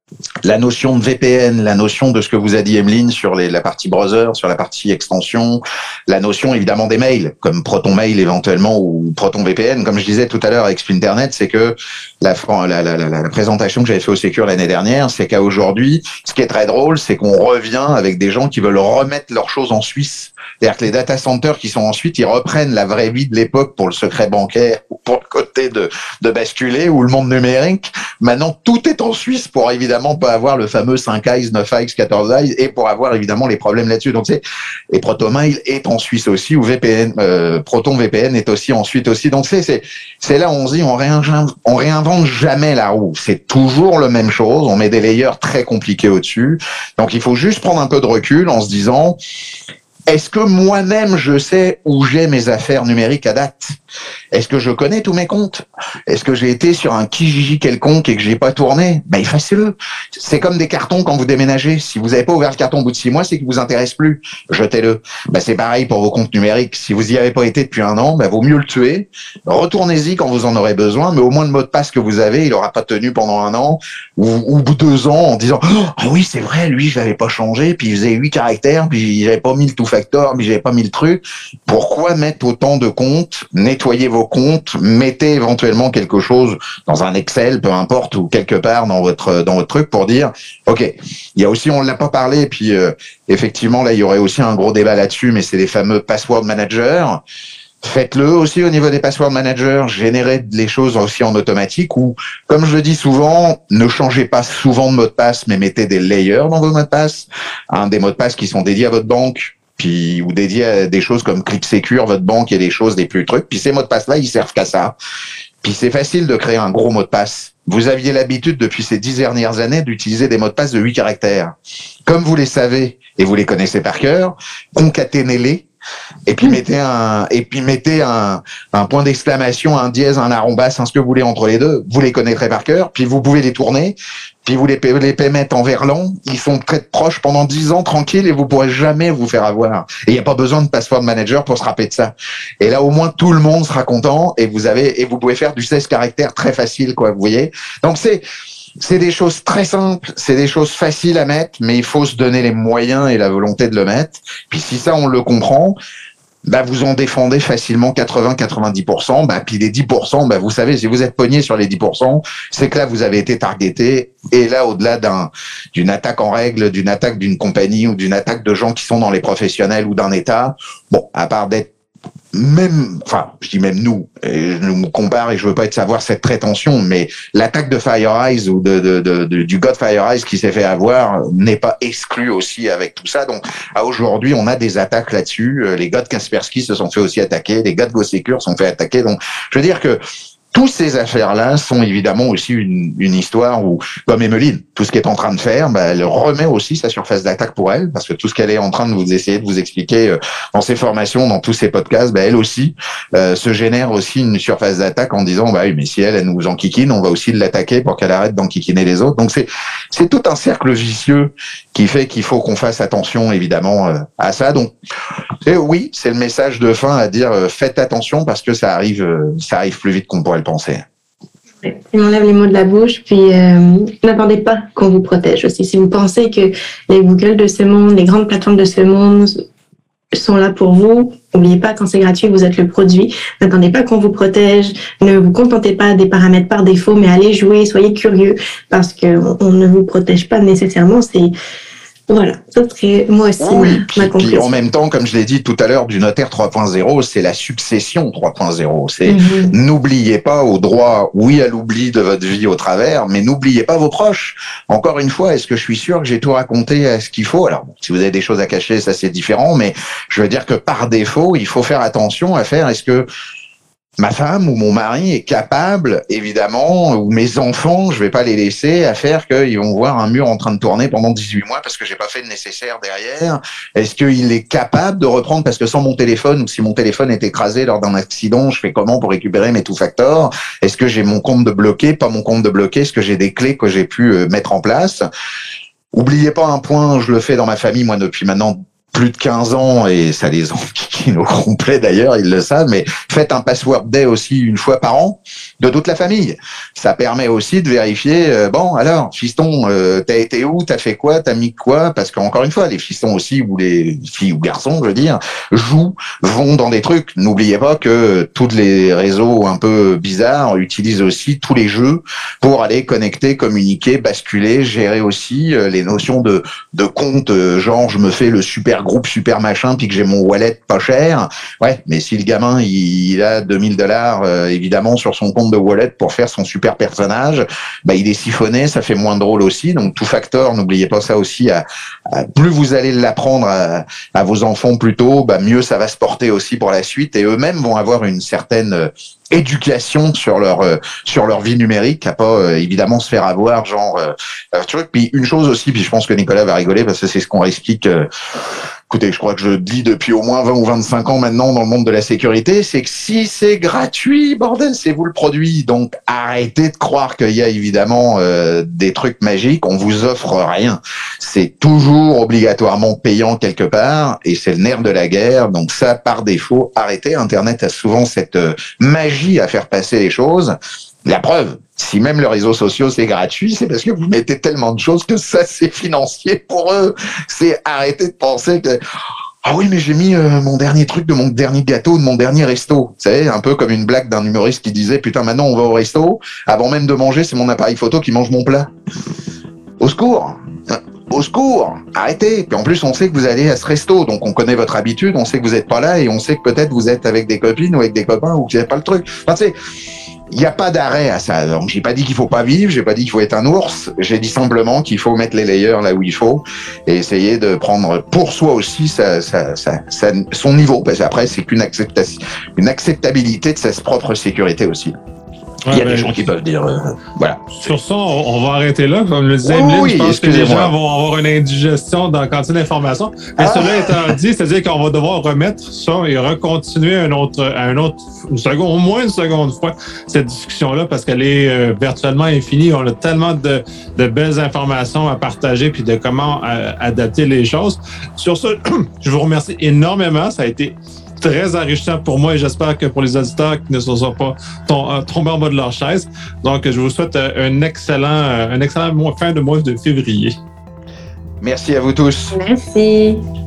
la notion de V P N, la notion de ce que vous a dit Emeline sur les, la partie browser, sur la partie extension, la notion évidemment des mails, comme Proton Mail éventuellement ou Proton V P N, comme je disais tout à l'heure avec Splinternet, c'est que la, la, la, la, la présentation que j'avais fait au Secure l'année dernière, c'est qu'à aujourd'hui, ce qui est très drôle, c'est qu'on revient avec des gens qui veulent remettre leurs choses en Suisse. C'est-à-dire que les data centers qui sont ensuite, ils reprennent la vraie vie de l'époque pour le secret bancaire ou pour le côté de, de basculer ou le monde numérique. Maintenant, tout est en Suisse pour évidemment pas avoir le fameux cinq A X, neuf A X, quatorze A X et pour avoir évidemment les problèmes là-dessus. Donc c'est, et ProtonMail est en Suisse aussi, ou V P N, euh, Proton V P N est aussi en Suisse aussi. Donc c'est, c'est, c'est là où on se dit, on réinvente, on réinvente jamais la roue. C'est toujours la même chose. On met des layers très compliqués au-dessus. Donc il faut juste prendre un peu de recul en se disant, est-ce que moi-même, je sais où j'ai mes affaires numériques à date? Est-ce que je connais tous mes comptes? Est-ce que j'ai été sur un Kijiji quelconque et que j'ai pas tourné? Ben, effacez-le. C'est comme des cartons quand vous déménagez. Si vous n'avez pas ouvert le carton au bout de six mois, c'est qu'il vous intéresse plus. Jetez-le. Ben, c'est pareil pour vos comptes numériques. Si vous y avez pas été depuis un an, ben, vaut mieux le tuer. Retournez-y quand vous en aurez besoin, mais au moins le mot de passe que vous avez, il aura pas tenu pendant un an ou, ou deux ans en disant, ah oh, oui, c'est vrai, lui, je l'avais pas changé, puis il faisait huit caractères, puis j'avais pas mis le two factor, puis j'avais pas mis le truc. Pourquoi mettre autant de comptes? Nettoyez vos comptes, mettez éventuellement quelque chose dans un Excel, peu importe, ou quelque part dans votre dans votre truc pour dire, ok, il y a aussi, on l'a pas parlé, et puis euh, effectivement là il y aurait aussi un gros débat là-dessus, mais c'est les fameux password managers. Faites-le aussi au niveau des password managers, générez les choses aussi en automatique ou, comme je le dis souvent, ne changez pas souvent de mot de passe, mais mettez des layers dans vos mots de passe, hein, des mots de passe qui sont dédiés à votre banque, puis ou dédiés à des choses comme ClickSecure, votre banque et des choses, des plus trucs. Puis ces mots de passe-là, ils servent qu'à ça. Puis c'est facile de créer un gros mot de passe. Vous aviez l'habitude depuis ces dix dernières années d'utiliser des mots de passe de huit caractères. Comme vous les savez et vous les connaissez par cœur, concaténez-les. Et puis mettez un, et puis mettez un, un point d'exclamation, un dièse, un arrobas, un ce que vous voulez entre les deux. Vous les connaîtrez par cœur. Puis vous pouvez les tourner. Puis vous les, les mettre en verlan. Ils sont très proches pendant dix ans tranquilles et vous pourrez jamais vous faire avoir. Et il n'y a pas besoin de password manager pour se rappeler de ça. Et là, au moins, tout le monde sera content et vous avez, et vous pouvez faire du seize caractères très facile, quoi, vous voyez. Donc c'est, C'est des choses très simples, c'est des choses faciles à mettre, mais il faut se donner les moyens et la volonté de le mettre. Puis si ça, on le comprend, bah vous en défendez facilement quatre-vingts à quatre-vingt-dix pour cent. Bah puis les dix pour cent, bah vous savez, si vous êtes pogné sur les dix pour cent, c'est que là vous avez été targeté. Et là, au-delà d'un d'une attaque en règle, d'une attaque d'une compagnie ou d'une attaque de gens qui sont dans les professionnels ou d'un État, bon, à part d'être même, enfin, je dis même nous, et je me compare et je veux pas être savoir cette prétention, mais l'attaque de FireEye ou de, de, de, de du God FireEye qui s'est fait avoir n'est pas exclu aussi avec tout ça. Donc, à aujourd'hui, on a des attaques là-dessus. Les gars de Kaspersky se sont fait aussi attaquer, les gars de GoSecure sont fait attaquer. Donc, je veux dire que toutes ces affaires-là sont évidemment aussi une, une histoire où, comme Emeline, tout ce qu'elle est en train de faire, bah, elle remet aussi sa surface d'attaque pour elle, parce que tout ce qu'elle est en train de vous essayer de vous expliquer euh, dans ses formations, dans tous ses podcasts, bah, elle aussi euh, se génère aussi une surface d'attaque en disant, bah oui, mais si elle, elle nous enquiquine, on va aussi l'attaquer pour qu'elle arrête d'enquiquiner les autres. Donc c'est c'est tout un cercle vicieux qui fait qu'il faut qu'on fasse attention évidemment euh, à ça. Donc et oui, c'est le message de fin à dire, euh, faites attention parce que ça arrive, euh, ça arrive plus vite qu'on pourrait le penser. Il m'enlève les mots de la bouche, puis euh, n'attendez pas qu'on vous protège aussi. Si vous pensez que les Google de ce monde, les grandes plateformes de ce monde sont là pour vous, n'oubliez pas, quand c'est gratuit, vous êtes le produit. N'attendez pas qu'on vous protège, ne vous contentez pas des paramètres par défaut, mais allez jouer, soyez curieux, parce qu'on on ne vous protège pas nécessairement. C'est Voilà, ça serait moi aussi oui, ma, puis, ma conclusion. Puis en même temps, comme je l'ai dit tout à l'heure, du notaire trois point zéro, c'est la succession trois point zéro. C'est Mm-hmm. N'oubliez pas au droit, oui à l'oubli de votre vie au travers, mais n'oubliez pas vos proches. Encore une fois, est-ce que je suis sûr que j'ai tout raconté à ce qu'il faut? Alors, bon, si vous avez des choses à cacher, ça c'est différent, mais je veux dire que par défaut, il faut faire attention à faire, est-ce que ma femme ou mon mari est capable, évidemment, ou mes enfants, je vais pas les laisser à faire qu'ils vont voir un mur en train de tourner pendant dix-huit mois parce que j'ai pas fait le nécessaire derrière. Est-ce qu'il est capable de reprendre parce que sans mon téléphone ou si mon téléphone est écrasé lors d'un accident, je fais comment pour récupérer mes two-factor? Est-ce que j'ai mon compte de bloqué, pas mon compte de bloqué? Est-ce que j'ai des clés que j'ai pu mettre en place? Oubliez pas un point, je le fais dans ma famille, moi, depuis maintenant plus de quinze ans, et ça les enquiquine au complet d'ailleurs, ils le savent, mais faites un password day aussi une fois par an de toute la famille. Ça permet aussi de vérifier, euh, bon alors, fiston, euh, t'as été où, t'as fait quoi, t'as mis quoi, parce qu'encore une fois, les fistons aussi, ou les filles ou garçons, je veux dire, jouent, vont dans des trucs. N'oubliez pas que tous les réseaux un peu bizarres utilisent aussi tous les jeux pour aller connecter, communiquer, basculer, gérer aussi euh, les notions de, de compte, euh, genre je me fais le super groupe super machin puis que j'ai mon wallet pas cher, ouais, mais si le gamin il, il a deux mille dollars euh, évidemment sur son compte de wallet pour faire son super personnage, bah il est siphonné, ça fait moins drôle aussi. Donc two factor, n'oubliez pas ça aussi, à, à, plus vous allez l'apprendre à, à vos enfants plus tôt, bah mieux ça va se porter aussi pour la suite, et eux-mêmes vont avoir une certaine euh, éducation sur leur euh, sur leur vie numérique, à pas euh, évidemment se faire avoir genre euh, truc. Puis une chose aussi, puis je pense que Nicolas va rigoler parce que c'est ce qu'on explique. Euh, écoutez, je crois que je le dis depuis au moins vingt ou vingt-cinq ans maintenant dans le monde de la sécurité, c'est que si c'est gratuit, bordel, c'est vous le produit. Donc arrêtez de croire qu'il y a évidemment euh, des trucs magiques. On vous offre rien. C'est toujours obligatoirement payant quelque part, et c'est le nerf de la guerre. Donc ça, par défaut, arrêtez. Internet a souvent cette euh, magie à faire passer les choses. La preuve, si même les réseaux sociaux c'est gratuit, c'est parce que vous mettez tellement de choses que ça c'est financier pour eux. C'est arrêter de penser que ah oui mais j'ai mis euh, mon dernier truc de mon dernier gâteau, de mon dernier resto. Vous savez, un peu comme une blague d'un humoriste qui disait putain maintenant on va au resto, avant même de manger c'est mon appareil photo qui mange mon plat. Au secours. au secours, arrêtez. Puis en plus, on sait que vous allez à ce resto, donc on connaît votre habitude, on sait que vous n'êtes pas là et on sait que peut-être vous êtes avec des copines ou avec des copains ou que vous n'avez pas le truc. Enfin, tu sais, il n'y a pas d'arrêt à ça. Donc, j'ai pas dit qu'il faut pas vivre, j'ai pas dit qu'il faut être un ours. J'ai dit simplement qu'il faut mettre les layers là où il faut et essayer de prendre pour soi aussi sa, sa, sa, sa, son niveau. Parce qu'après, c'est qu'une acceptation, une acceptabilité de sa propre sécurité aussi. Il y a Ouais, des ben, gens qui peuvent dire, euh, voilà. Sur ça, on, on va arrêter là. Comme le disait Oh, Emeline, oui, je pense que les excusez-moi. gens vont avoir une indigestion dans la quantité d'informations. Mais Ah. cela étant dit, c'est-à-dire qu'on va devoir remettre ça et recontinuer un autre, un autre, une seconde, au moins une seconde fois, cette discussion-là, parce qu'elle est euh, virtuellement infinie. On a tellement de, de belles informations à partager puis de comment euh, adapter les choses. Sur ça, je vous remercie énormément. Ça a été très enrichissant pour moi et j'espère que pour les auditeurs qui ne se sont pas tombés en bas de leur chaise. Donc, je vous souhaite un excellent, un excellent mois, fin de mois de février. Merci à vous tous. Merci.